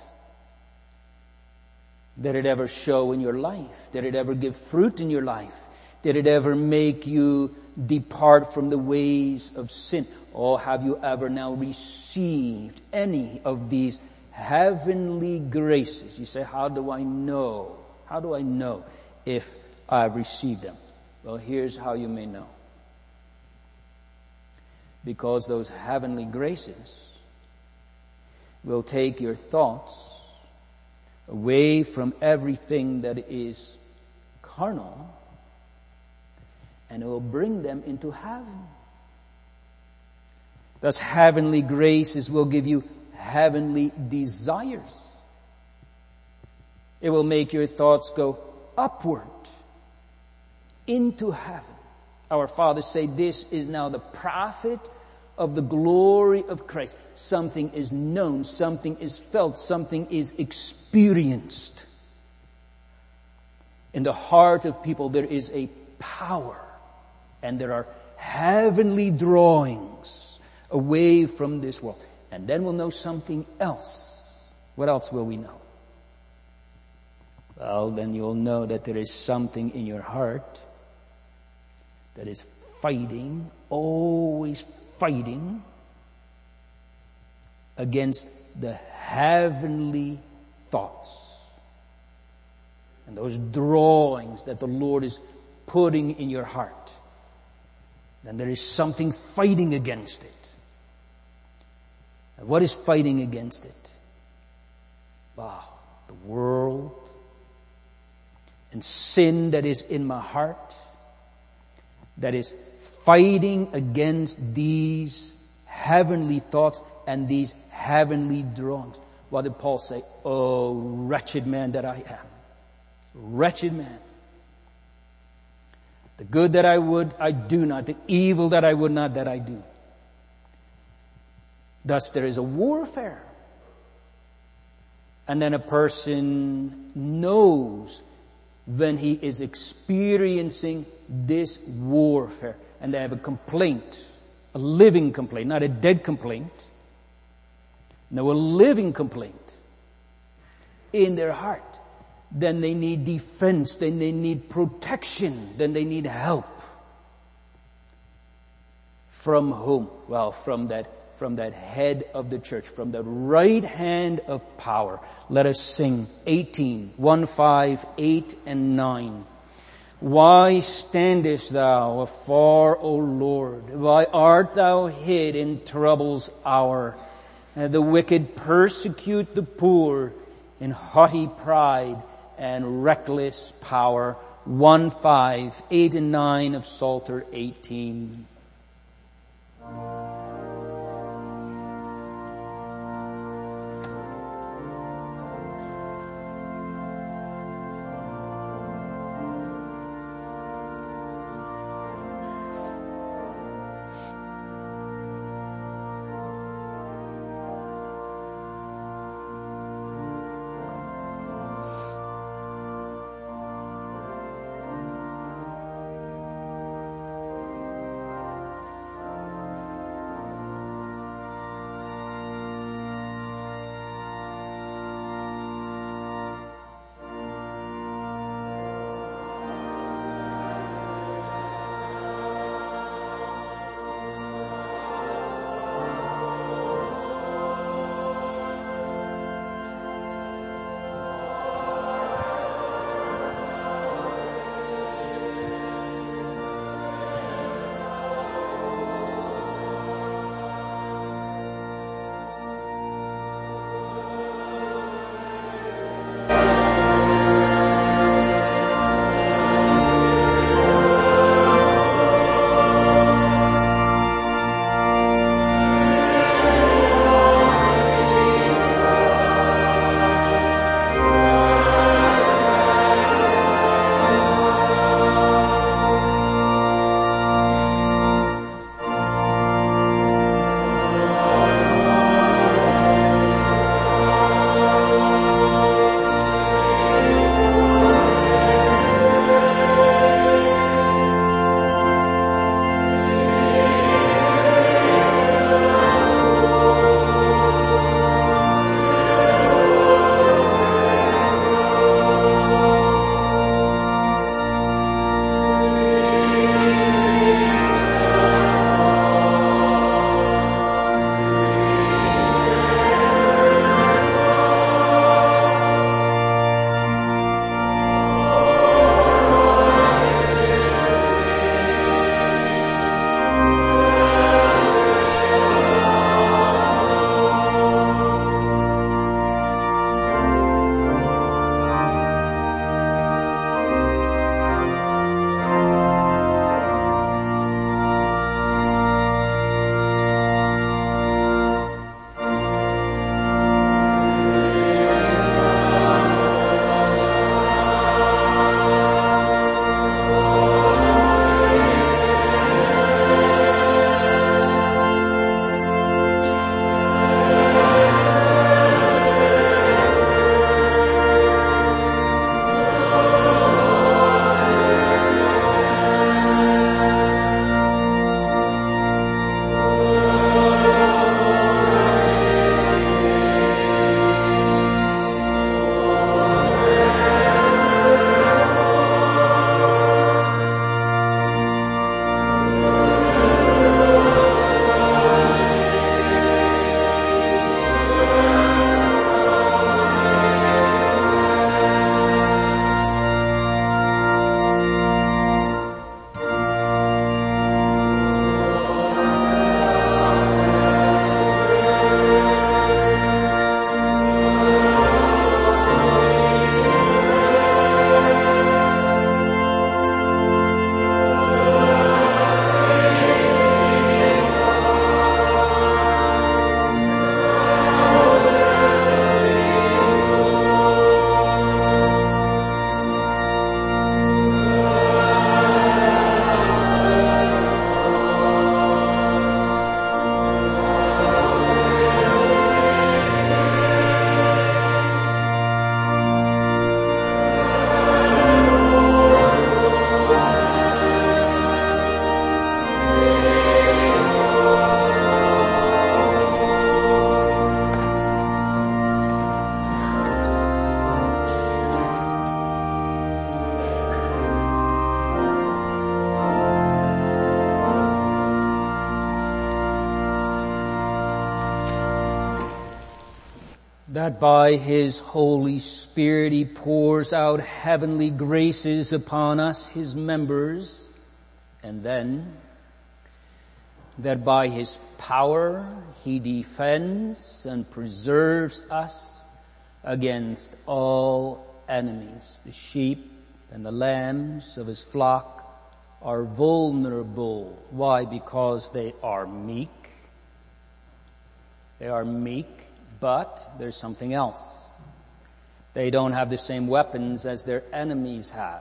Did it ever show in your life? Did it ever give fruit in your life? Did it ever make you depart from the ways of sin? Or have you ever now received any of these heavenly graces? You say, how do I know? How do I know if I've received them? Well, here's how you may know. Because those heavenly graces will take your thoughts away from everything that is carnal, and it will bring them into heaven. Thus, heavenly graces will give you heavenly desires. It will make your thoughts go upward into heaven. Our fathers say this is now the profit of the glory of Christ. Something is known, something is felt, something is experienced. In the heart of people there is a power, and there are heavenly drawings away from this world. And then we'll know something else. What else will we know? Well, then you'll know that there is something in your heart that is fighting, always fighting against the heavenly thoughts and those drawings that the Lord is putting in your heart. Then there is something fighting against it. And what is fighting against it? Wow, the world and sin that is in my heart, that is fighting against these heavenly thoughts and these heavenly drawings. What did Paul say? Oh, wretched man that I am. Wretched man. The good that I would, I do not. The evil that I would not, that I do. Thus there is a warfare. And then a person knows when he is experiencing this warfare. And they have a complaint, a living complaint, not a dead complaint. No, a living complaint in their heart. Then they need defense, then they need protection, then they need help. From whom? Well, from that head of the church, from the right hand of power. Let us sing 1, 5, 8, and 9. Why standest thou afar, O Lord? Why art thou hid in trouble's hour? The wicked persecute the poor in haughty pride and reckless power. 1, 5, 8, and 9 of Psalter 18. that by His Holy Spirit He pours out heavenly graces upon us, His members, and then that by His power He defends and preserves us against all enemies. The sheep and the lambs of His flock are vulnerable. Why? Because they are meek. They are meek, but there's something else. They don't have the same weapons as their enemies have.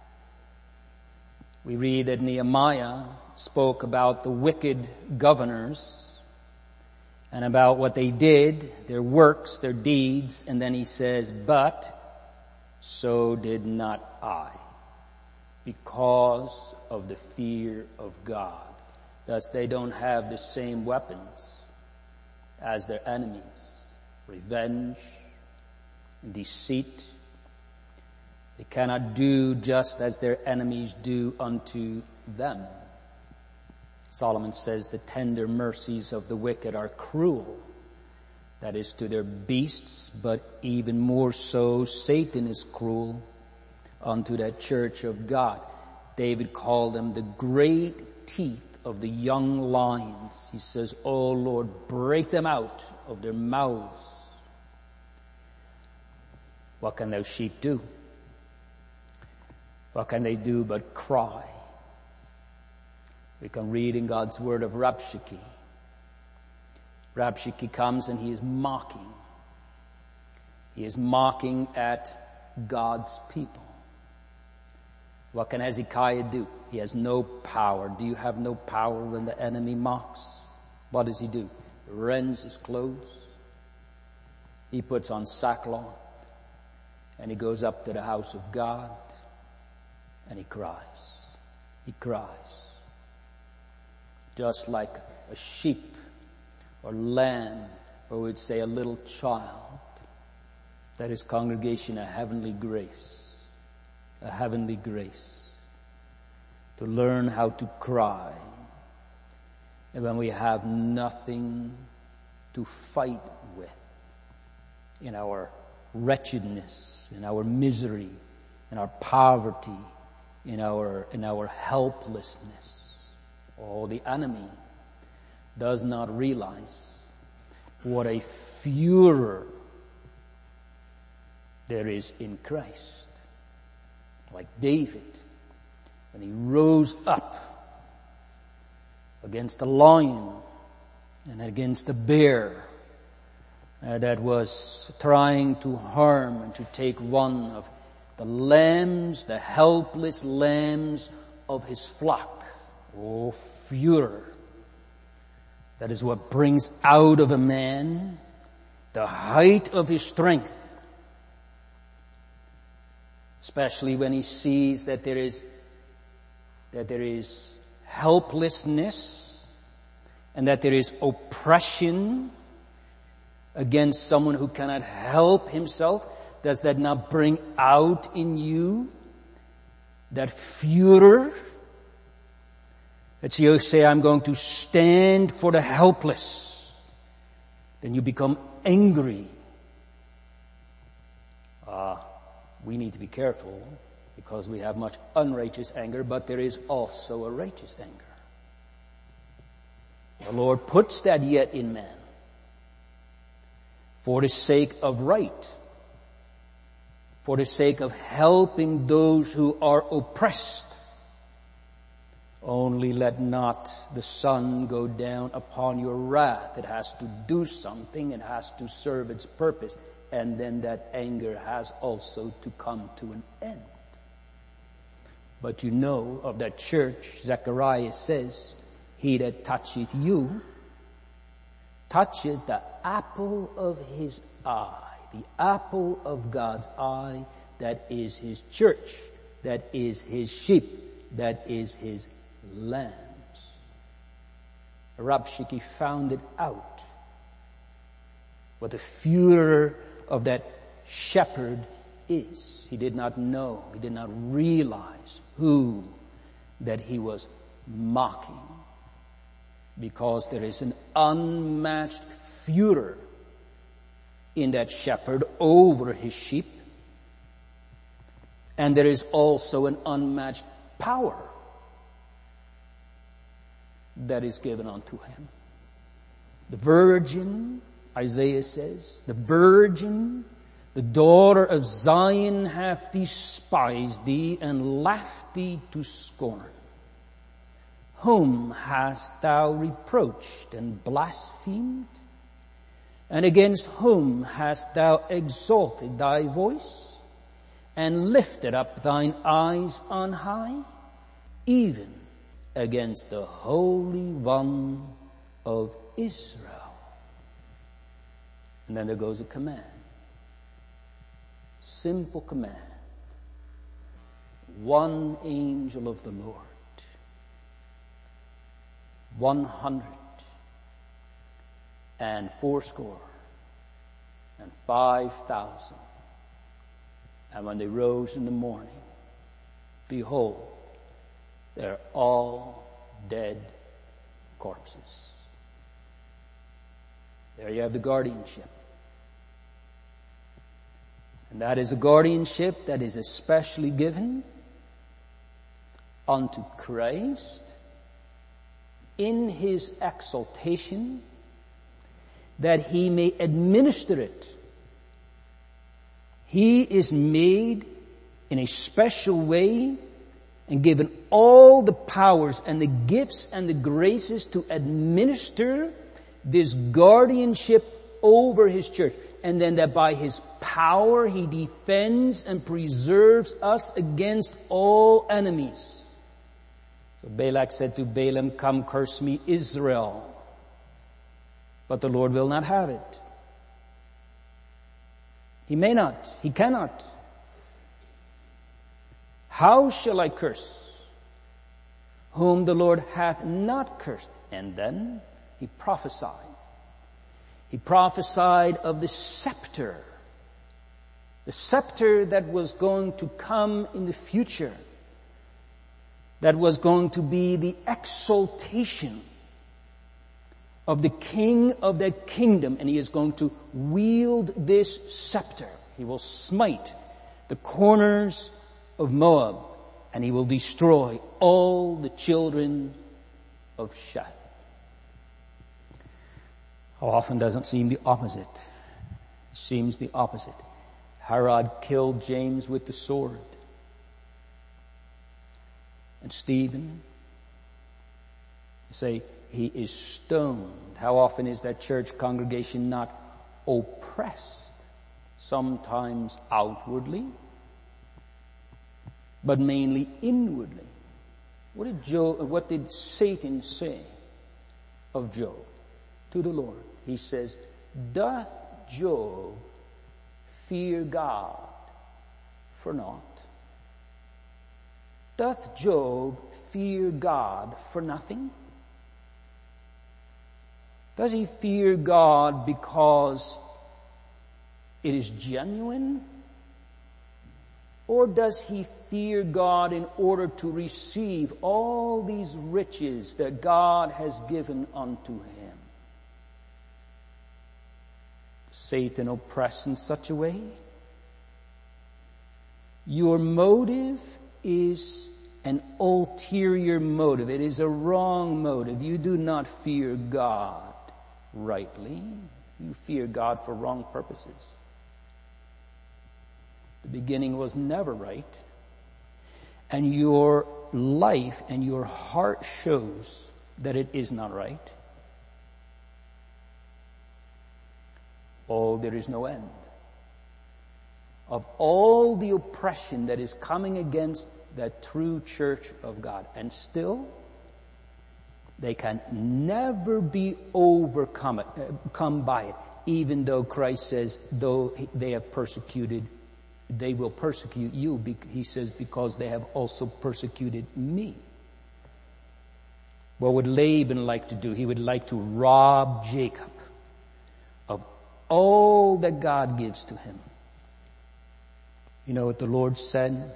We read that Nehemiah spoke about the wicked governors and about what they did, their works, their deeds, and then he says, but so did not I, because of the fear of God. Thus they don't have the same weapons as their enemies. Revenge, deceit. They cannot do just as their enemies do unto them. Solomon says the tender mercies of the wicked are cruel. That is to their beasts, but even more so Satan is cruel unto that church of God. David called them the great teeth of the young lions. He says, "O Lord, break them out of their mouths." What can those sheep do? What can they do but cry? We can read in God's word of Rabshakeh. Rabshakeh comes and he is mocking. He is mocking at God's people. What can Hezekiah do? He has no power. Do you have no power when the enemy mocks? What does he do? He rends his clothes. He puts on sackcloth. And he goes up to the house of God. And he cries. He cries. Just like a sheep or lamb, or we'd say a little child. That is, congregation, a heavenly grace. A heavenly grace. To learn how to cry. And when we have nothing to fight with. In our wretchedness, in our misery, in our poverty, in our helplessness. Oh, the enemy does not realize what a furor there is in Christ. Like David, when he rose up against the lion and against the bear that was trying to harm and to take one of the lambs, the helpless lambs of his flock. Oh, furor. That is what brings out of a man the height of his strength. Especially when he sees that there is helplessness and that there is oppression against someone who cannot help himself. Does that not bring out in you that furor? That you say, I'm going to stand for the helpless. Then you become angry. We need to be careful because we have much unrighteous anger, but there is also a righteous anger. The Lord puts that yet in man for the sake of right, for the sake of helping those who are oppressed. Only let not the sun go down upon your wrath. It has to do something. It has to serve its purpose. And then that anger has also to come to an end. But you know of that church, Zechariah says, he that toucheth you, toucheth the apple of his eye. The apple of God's eye, that is his church. That is his sheep. That is his lambs. Rabshakeh found it out. What the furor of that shepherd is. He did not know. He did not realize who that he was mocking. Because there is an unmatched furor in that shepherd over his sheep. And there is also an unmatched power that is given unto him. The virgin, Isaiah says, the virgin, the daughter of Zion hath despised thee and laughed thee to scorn. Whom hast thou reproached and blasphemed? And against whom hast thou exalted thy voice and lifted up thine eyes on high? Even against the Holy One of Israel. And then there goes a command. Simple command. One angel of the Lord, 185,000. And when they rose in the morning, behold, they're all dead corpses. There you have the guardianship. And that is a guardianship that is especially given unto Christ in his exaltation, that he may administer it. He is made in a special way and given all the powers and the gifts and the graces to administer this guardianship over his church. And then that by his power he defends and preserves us against all enemies. So Balak said to Balaam, come curse me, Israel. But the Lord will not have it. He may not. He cannot. How shall I curse whom the Lord hath not cursed? And then he prophesied. He prophesied of the scepter that was going to come in the future, that was going to be the exaltation of the king of that kingdom, and he is going to wield this scepter. He will smite the corners of Moab, and he will destroy all the children of Sheth. How often does it seem the opposite? It seems the opposite. Herod killed James with the sword. And Stephen, you say, he is stoned. How often is that church congregation not oppressed? Sometimes outwardly, but mainly inwardly. What did Satan say of Job to the Lord? He says, doth Job fear God for naught? Doth Job fear God for nothing? Does he fear God because it is genuine? Or does he fear God in order to receive all these riches that God has given unto him? Satan oppressed in such a way? Your motive is an ulterior motive. It is a wrong motive. You do not fear God rightly. You fear God for wrong purposes. The beginning was never right. And your life and your heart shows that it is not right. Oh, there is no end of all the oppression that is coming against that true church of God. And still, they can never be come by it, even though Christ says, though they have persecuted, they will persecute you. He says, because they have also persecuted me. What would Laban like to do? He would like to rob Jacob of all that God gives to him. You know what the Lord said?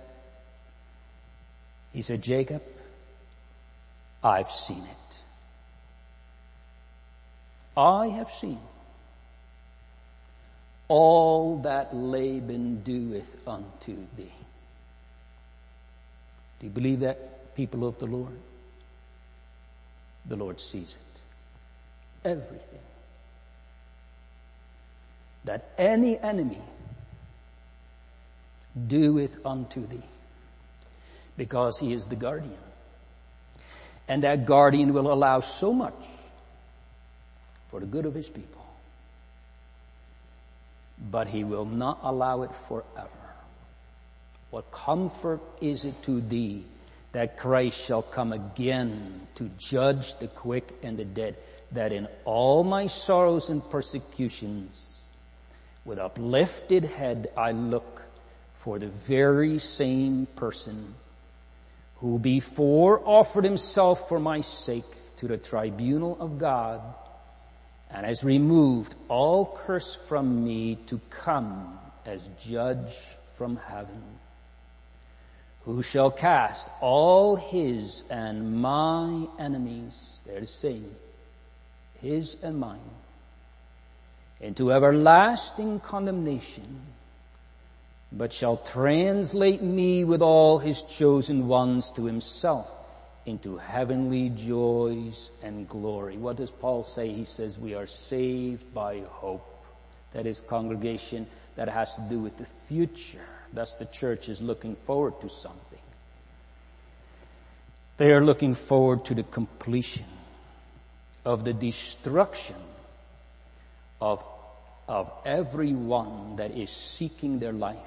He said, Jacob, I've seen it. I have seen all that Laban doeth unto thee. Do you believe that, people of the Lord? The Lord sees it. Everything that any enemy doeth unto thee, because he is the guardian. And that guardian will allow so much for the good of his people. But he will not allow it forever. What comfort is it to thee that Christ shall come again to judge the quick and the dead, that in all my sorrows and persecutions, with uplifted head I look for the very same person who before offered himself for my sake to the tribunal of God, and has removed all curse from me, to come as judge from heaven, who shall cast all his and my enemies, they're the same, his and mine, into everlasting condemnation, but shall translate me with all his chosen ones to himself into heavenly joys and glory. What does Paul say? He says we are saved by hope. That is, congregation, that has to do with the future. Thus the church is looking forward to something. They are looking forward to the completion of the destruction of everyone that is seeking their life,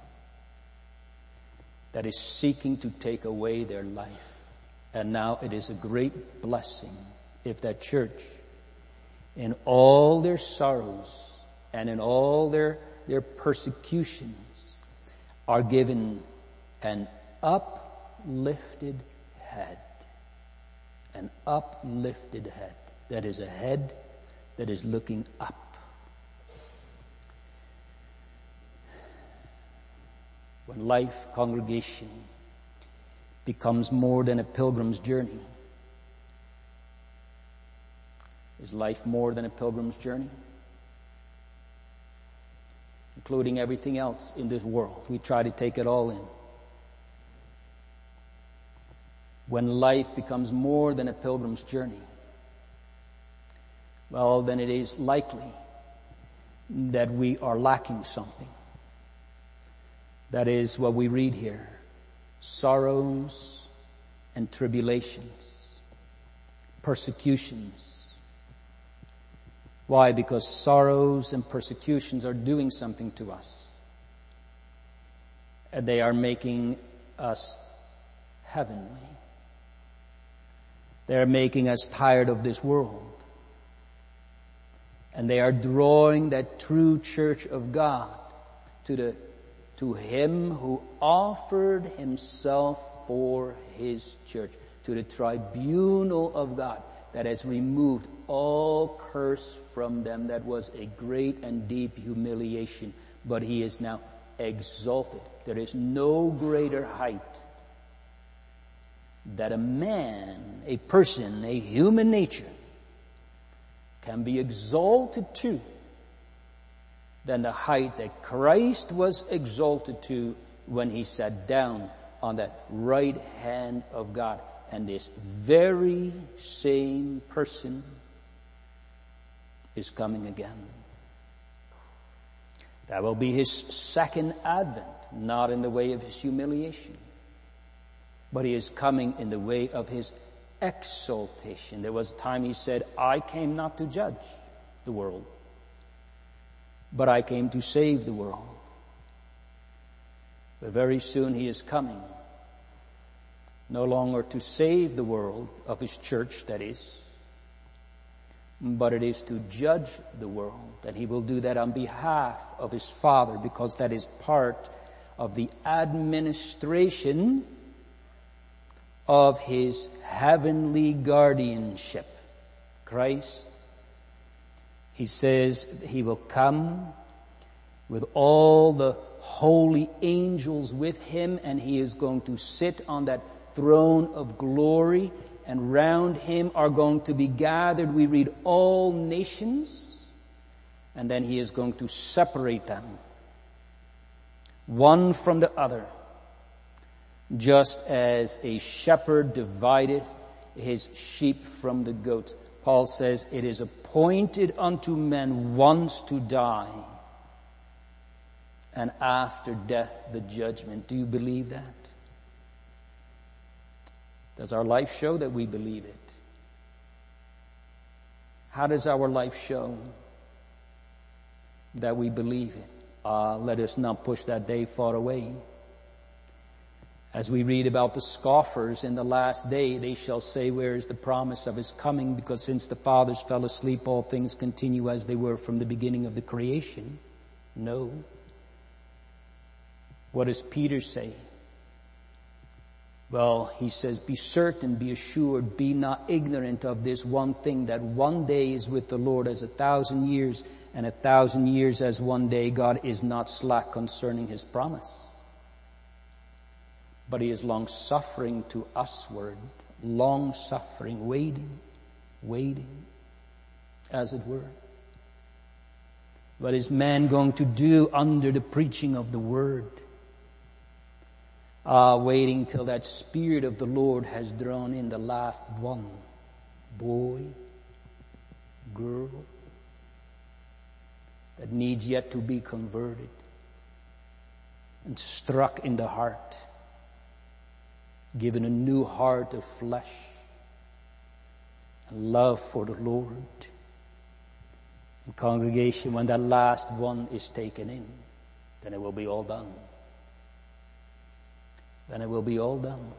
that is seeking to take away their life. And now it is a great blessing if that church, in all their sorrows and in all their persecutions, are given an uplifted head. An uplifted head. That is a head that is looking up. When life, congregation, becomes more than a pilgrim's journey. Is life more than a pilgrim's journey? Including everything else in this world. We try to take it all in. When life becomes more than a pilgrim's journey, well, then it is likely that we are lacking something. That is what we read here. Sorrows and tribulations, persecutions. Why? Because sorrows and persecutions are doing something to us. And they are making us heavenly. They are making us tired of this world. And they are drawing that true church of God to him who offered himself for his church, to the tribunal of God that has removed all curse from them. That was a great and deep humiliation, but he is now exalted. There is no greater height that a man, a person, a human nature can be exalted to than the height that Christ was exalted to when he sat down on that right hand of God. And this very same person is coming again. That will be his second advent, not in the way of his humiliation, but he is coming in the way of his exaltation. There was a time he said, I came not to judge the world, but I came to save the world. But very soon he is coming, no longer to save the world of his church, that is, but it is to judge the world. And he will do that on behalf of his Father, because that is part of the administration of his heavenly guardianship. Christ, he says he will come with all the holy angels with him, and he is going to sit on that throne of glory, and round him are going to be gathered, we read, all nations, And then he is going to separate them, one from the other, just as a shepherd divideth his sheep from the goats. Paul says, it is appointed unto men once to die, and after death the judgment. Do you believe that? Does our life show that we believe it? How does our life show that we believe it? Let us not push that day far away. As we read about the scoffers in the last day, they shall say, where is the promise of his coming? Because since the fathers fell asleep, all things continue as they were from the beginning of the creation. No. What does Peter say? Well, he says, be certain, be assured, be not ignorant of this one thing, that one day is with the Lord as 1,000 years, and 1,000 years as one day. God is not slack concerning his promise, but he is long-suffering to usward, long-suffering, waiting, as it were. What is man going to do under the preaching of the word? Waiting till that Spirit of the Lord has drawn in the last one, boy, girl, that needs yet to be converted and struck in the heart, given a new heart of flesh and love for the Lord. And congregation, when that last one is taken in, then it will be all done. Then it will be all done.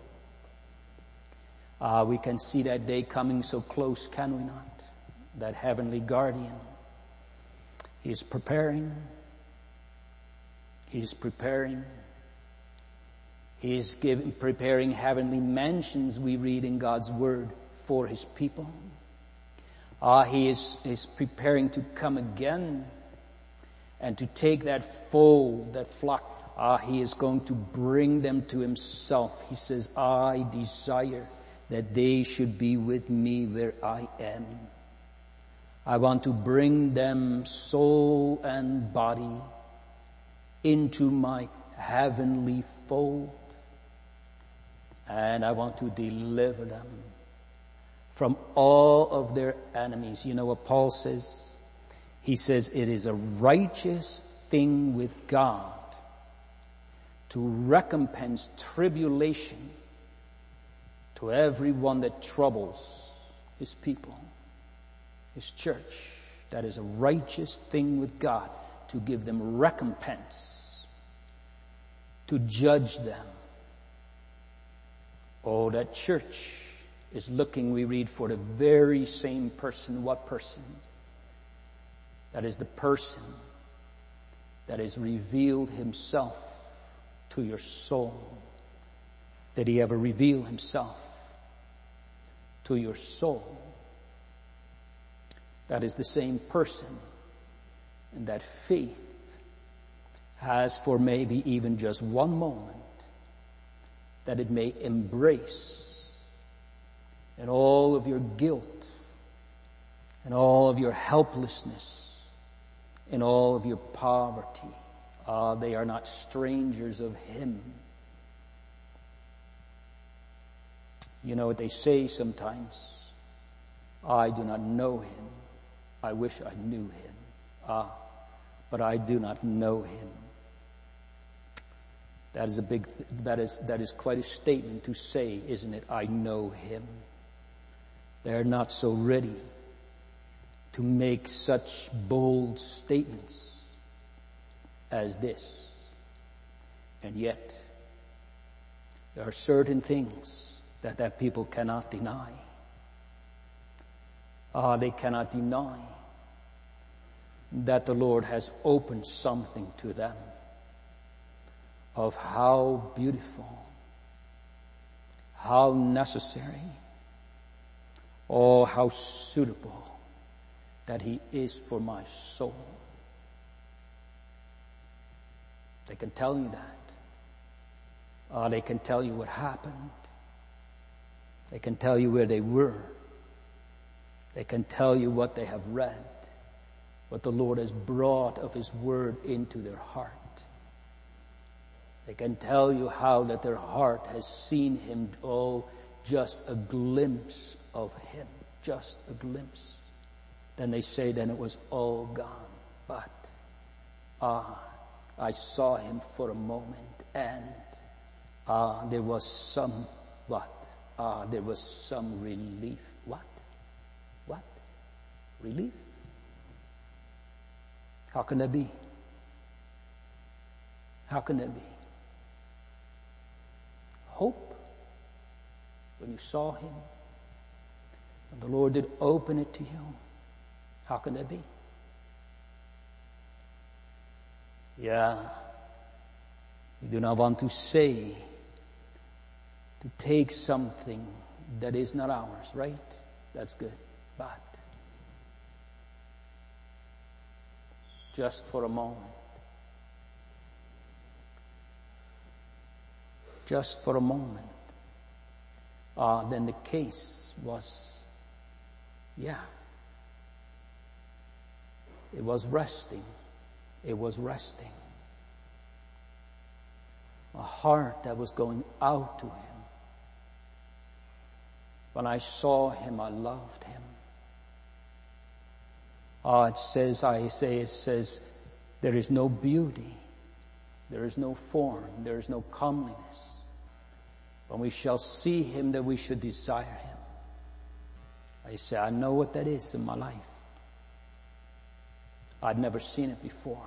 We can see that day coming so close, can we not? That heavenly guardian. He is preparing. He is preparing. He is preparing heavenly mansions, we read in God's word, for his people. He is preparing to come again and to take that fold, that flock. He is going to bring them to himself. He says, I desire that they should be with me where I am. I want to bring them soul and body into my heavenly fold. And I want to deliver them from all of their enemies. You know what Paul says? He says, it is a righteous thing with God to recompense tribulation to everyone that troubles his people, his church. That is a righteous thing with God, to give them recompense, to judge them. Oh, that church is looking, we read, for the very same person. What person? That is the person that has revealed himself to your soul. Did he ever reveal himself to your soul? That is the same person, and that faith has, for maybe even just one moment, that it may embrace in all of your guilt, and all of your helplessness, in all of your poverty. They are not strangers of him. You know what they say sometimes? I do not know him. I wish I knew him. But I do not know him. That is that is quite a statement to say, isn't it? I know him. They're not so ready to make such bold statements as this. And yet, there are certain things that people cannot deny. They cannot deny that the Lord has opened something to them of how beautiful, how necessary, oh, how suitable that he is for my soul. They can tell you that. They can tell you what happened. They can tell you where they were. They can tell you what they have read. what the Lord has brought of His Word into their heart. They can tell you how that their heart has seen Him, just a glimpse of Him, just a glimpse. Then they say, then it was all gone. But, I saw Him for a moment, and, there was some relief. What? Relief? How can that be? How can that be? Hope. When you saw Him, and the Lord did open it to you. How can that be? Yeah. You do not want to say, to take something that is not ours, right? That's good. But just for a moment, then the case was, it was resting. A heart that was going out to Him. When I saw Him, I loved Him. It says, Isaiah says, there is no beauty, there is no form, there is no comeliness. When we shall see Him, that we should desire Him. I say, I know what that is in my life. I'd never seen it before.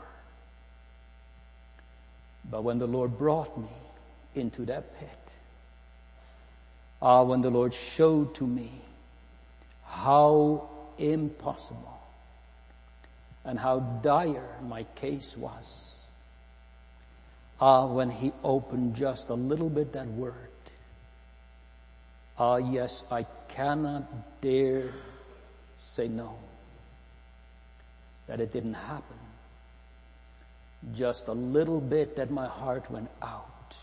But when the Lord brought me into that pit, when the Lord showed to me how impossible and how dire my case was, when He opened just a little bit that word, yes, I cannot dare say no, that it didn't happen. Just a little bit that my heart went out.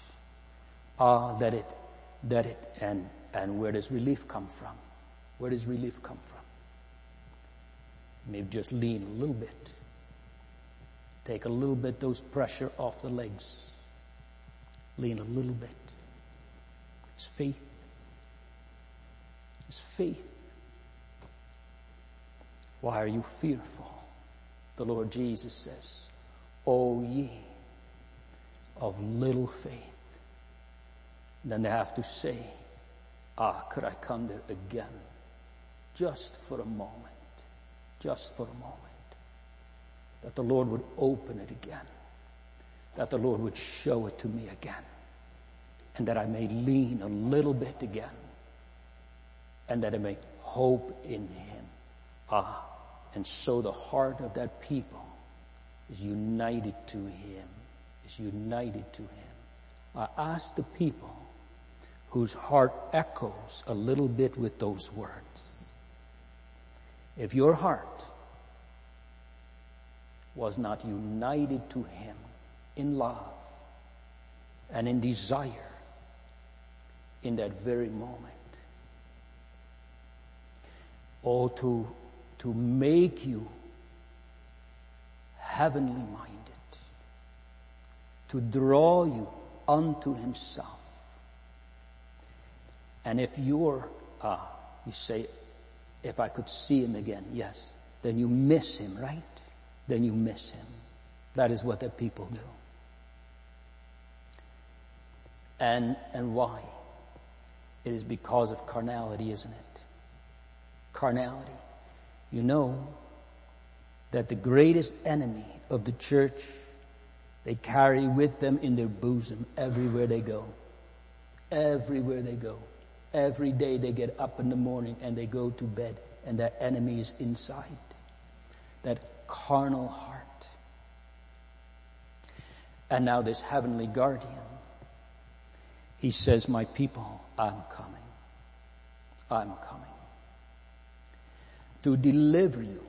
And where does relief come from? Where does relief come from? Maybe just lean a little bit. Take a little bit those pressure off the legs. Lean a little bit. It's faith. It's faith. Why are you fearful? The Lord Jesus says, O ye of little faith. Then they have to say, could I come there again? Just for a moment. Just for a moment. That the Lord would open it again. That the Lord would show it to me again. And that I may lean a little bit again. And that I may hope in Him. And so the heart of that people is united to Him. Is united to Him. I ask the people whose heart echoes a little bit with those words. If your heart was not united to Him in love and in desire in that very moment, or to make you heavenly minded, to draw you unto Himself. And if you say, if I could see Him again, yes, then you miss Him, right? Then you miss Him. That is what the people do. And why? It is because of carnality, isn't it? Carnality. You know that the greatest enemy of the church, they carry with them in their bosom everywhere they go. Everywhere they go. Every day they get up in the morning and they go to bed, and that enemy is inside. That carnal heart. And now this heavenly guardian, He says, my people, I'm coming. I'm coming. To deliver you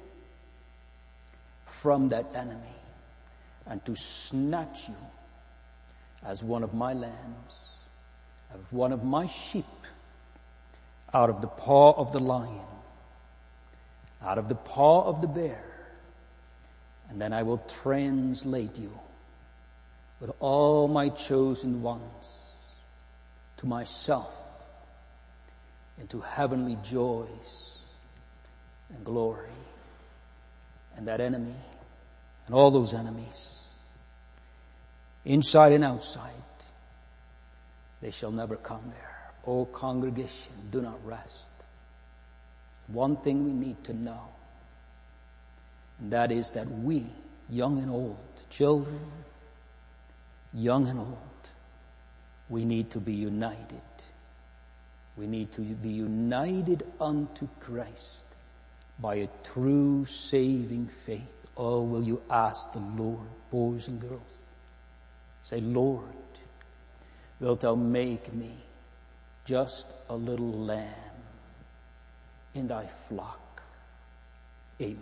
from that enemy and to snatch you as one of my lambs, as one of my sheep, out of the paw of the lion, out of the paw of the bear, And then I will translate you with all my chosen ones to myself into heavenly joys and glory. And that enemy and all those enemies, inside and outside, they shall never come there. O congregation, do not rest. One thing we need to know, and that is that we, young and old, children, young and old, we need to be united. We need to be united unto Christ by a true saving faith. Oh, will you ask the Lord, boys and girls? Say, Lord, wilt thou make me just a little lamb in thy flock? Amen.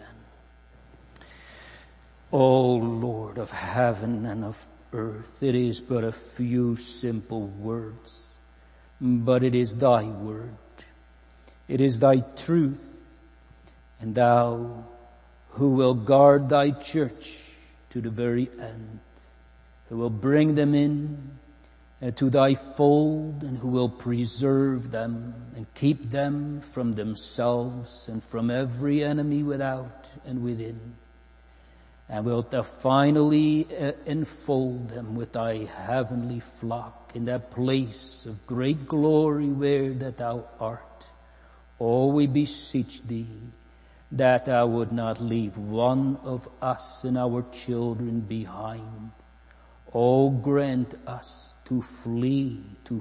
O Lord of heaven and of earth, it is but a few simple words, but it is thy word. It is thy truth, and thou who will guard thy church to the very end, who will bring them in to thy fold, and who will preserve them and keep them from themselves and from every enemy without and within. And wilt thou finally enfold them with thy heavenly flock in that place of great glory where that thou art. Oh, we beseech thee that thou would not leave one of us and our children behind. Oh, grant us to flee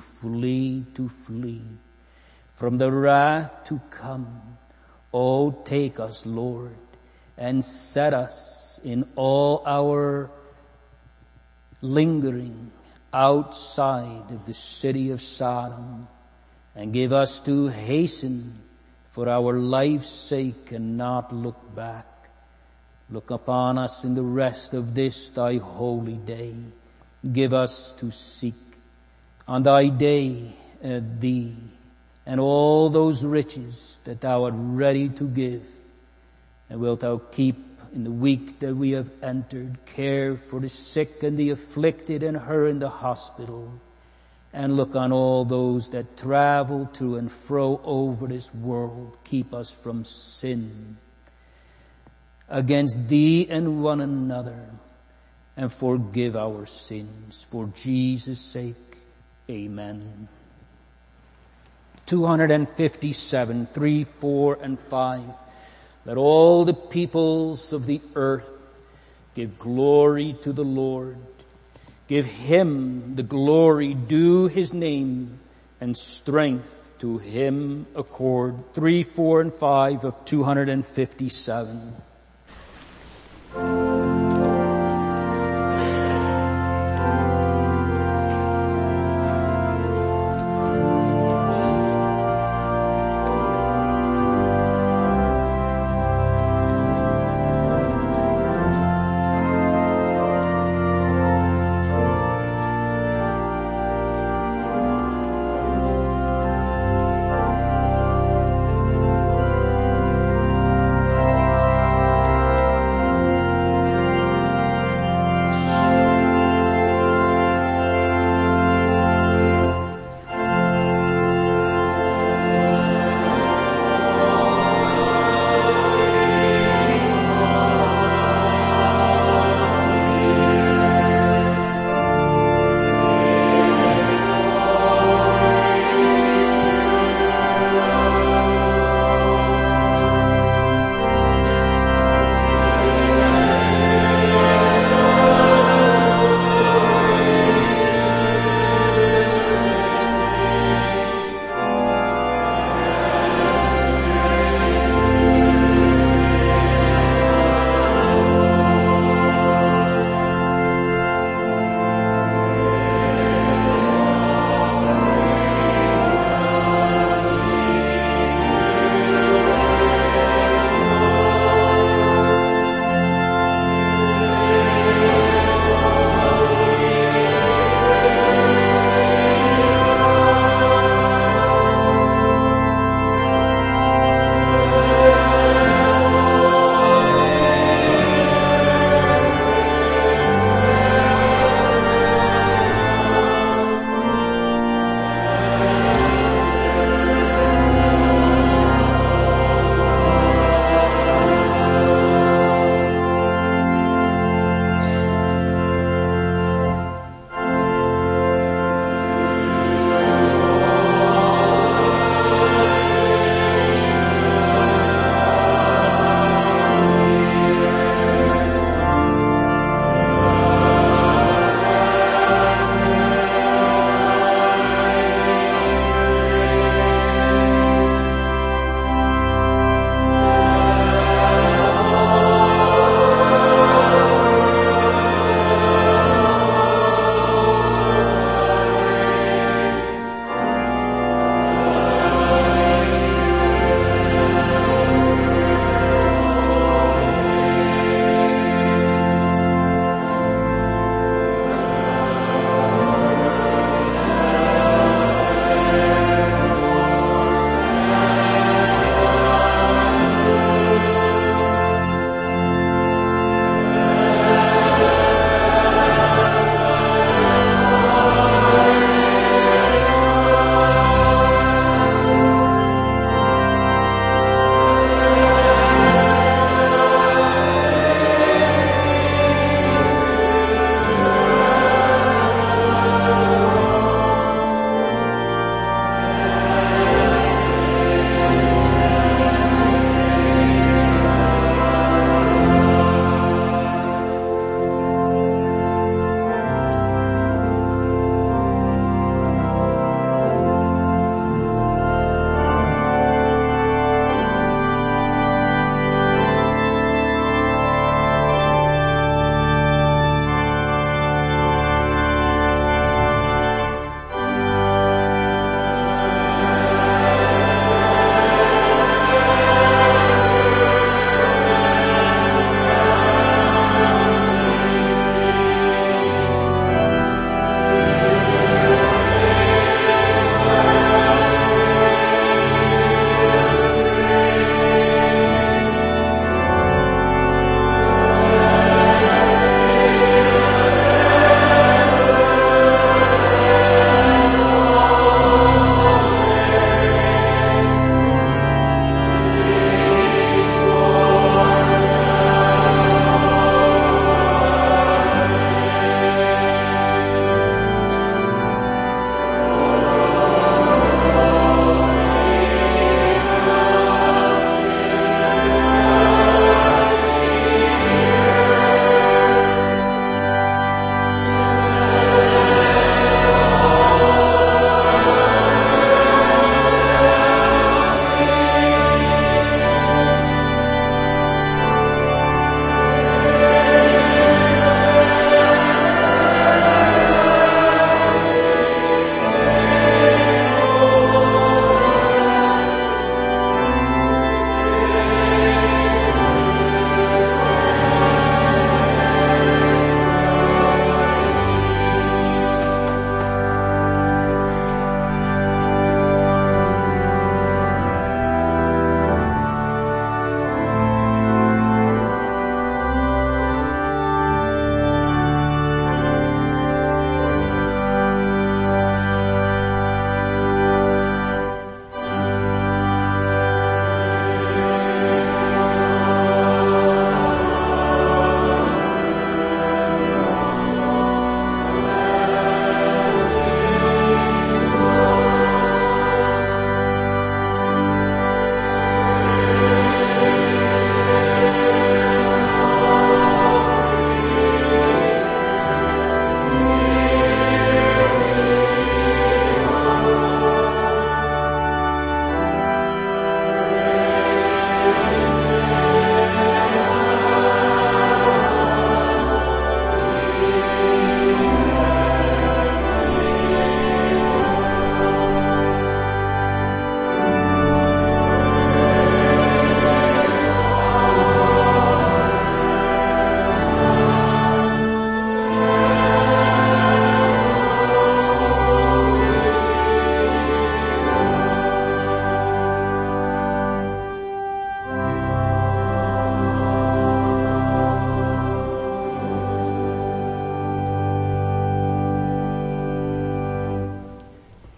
from the wrath to come. Oh, take us, Lord, and set us in all our lingering outside of the city of Sodom, and give us to hasten for our life's sake and not look back. Look upon us in the rest of this thy holy day. Give us to seek on thy day thee and all those riches that thou art ready to give. And wilt thou keep in the week that we have entered, care for the sick and the afflicted and her in the hospital. And look on all those that travel to and fro over this world. Keep us from sin against thee and one another, and forgive our sins. For Jesus' sake, amen. 257, 3, 4, and 5. Let all the peoples of the earth give glory to the Lord. Give him the glory due his name, and strength to him accord. 3, 4, and 5 of 257.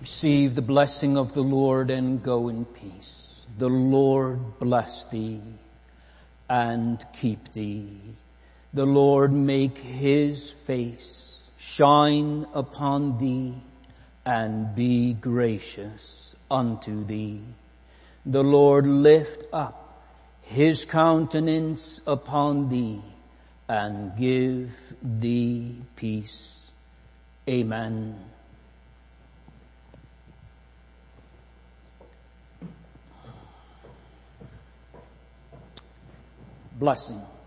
Receive the blessing of the Lord and go in peace. The Lord bless thee and keep thee. The Lord make his face shine upon thee and be gracious unto thee. The Lord lift up his countenance upon thee and give thee peace. Amen. Blessing.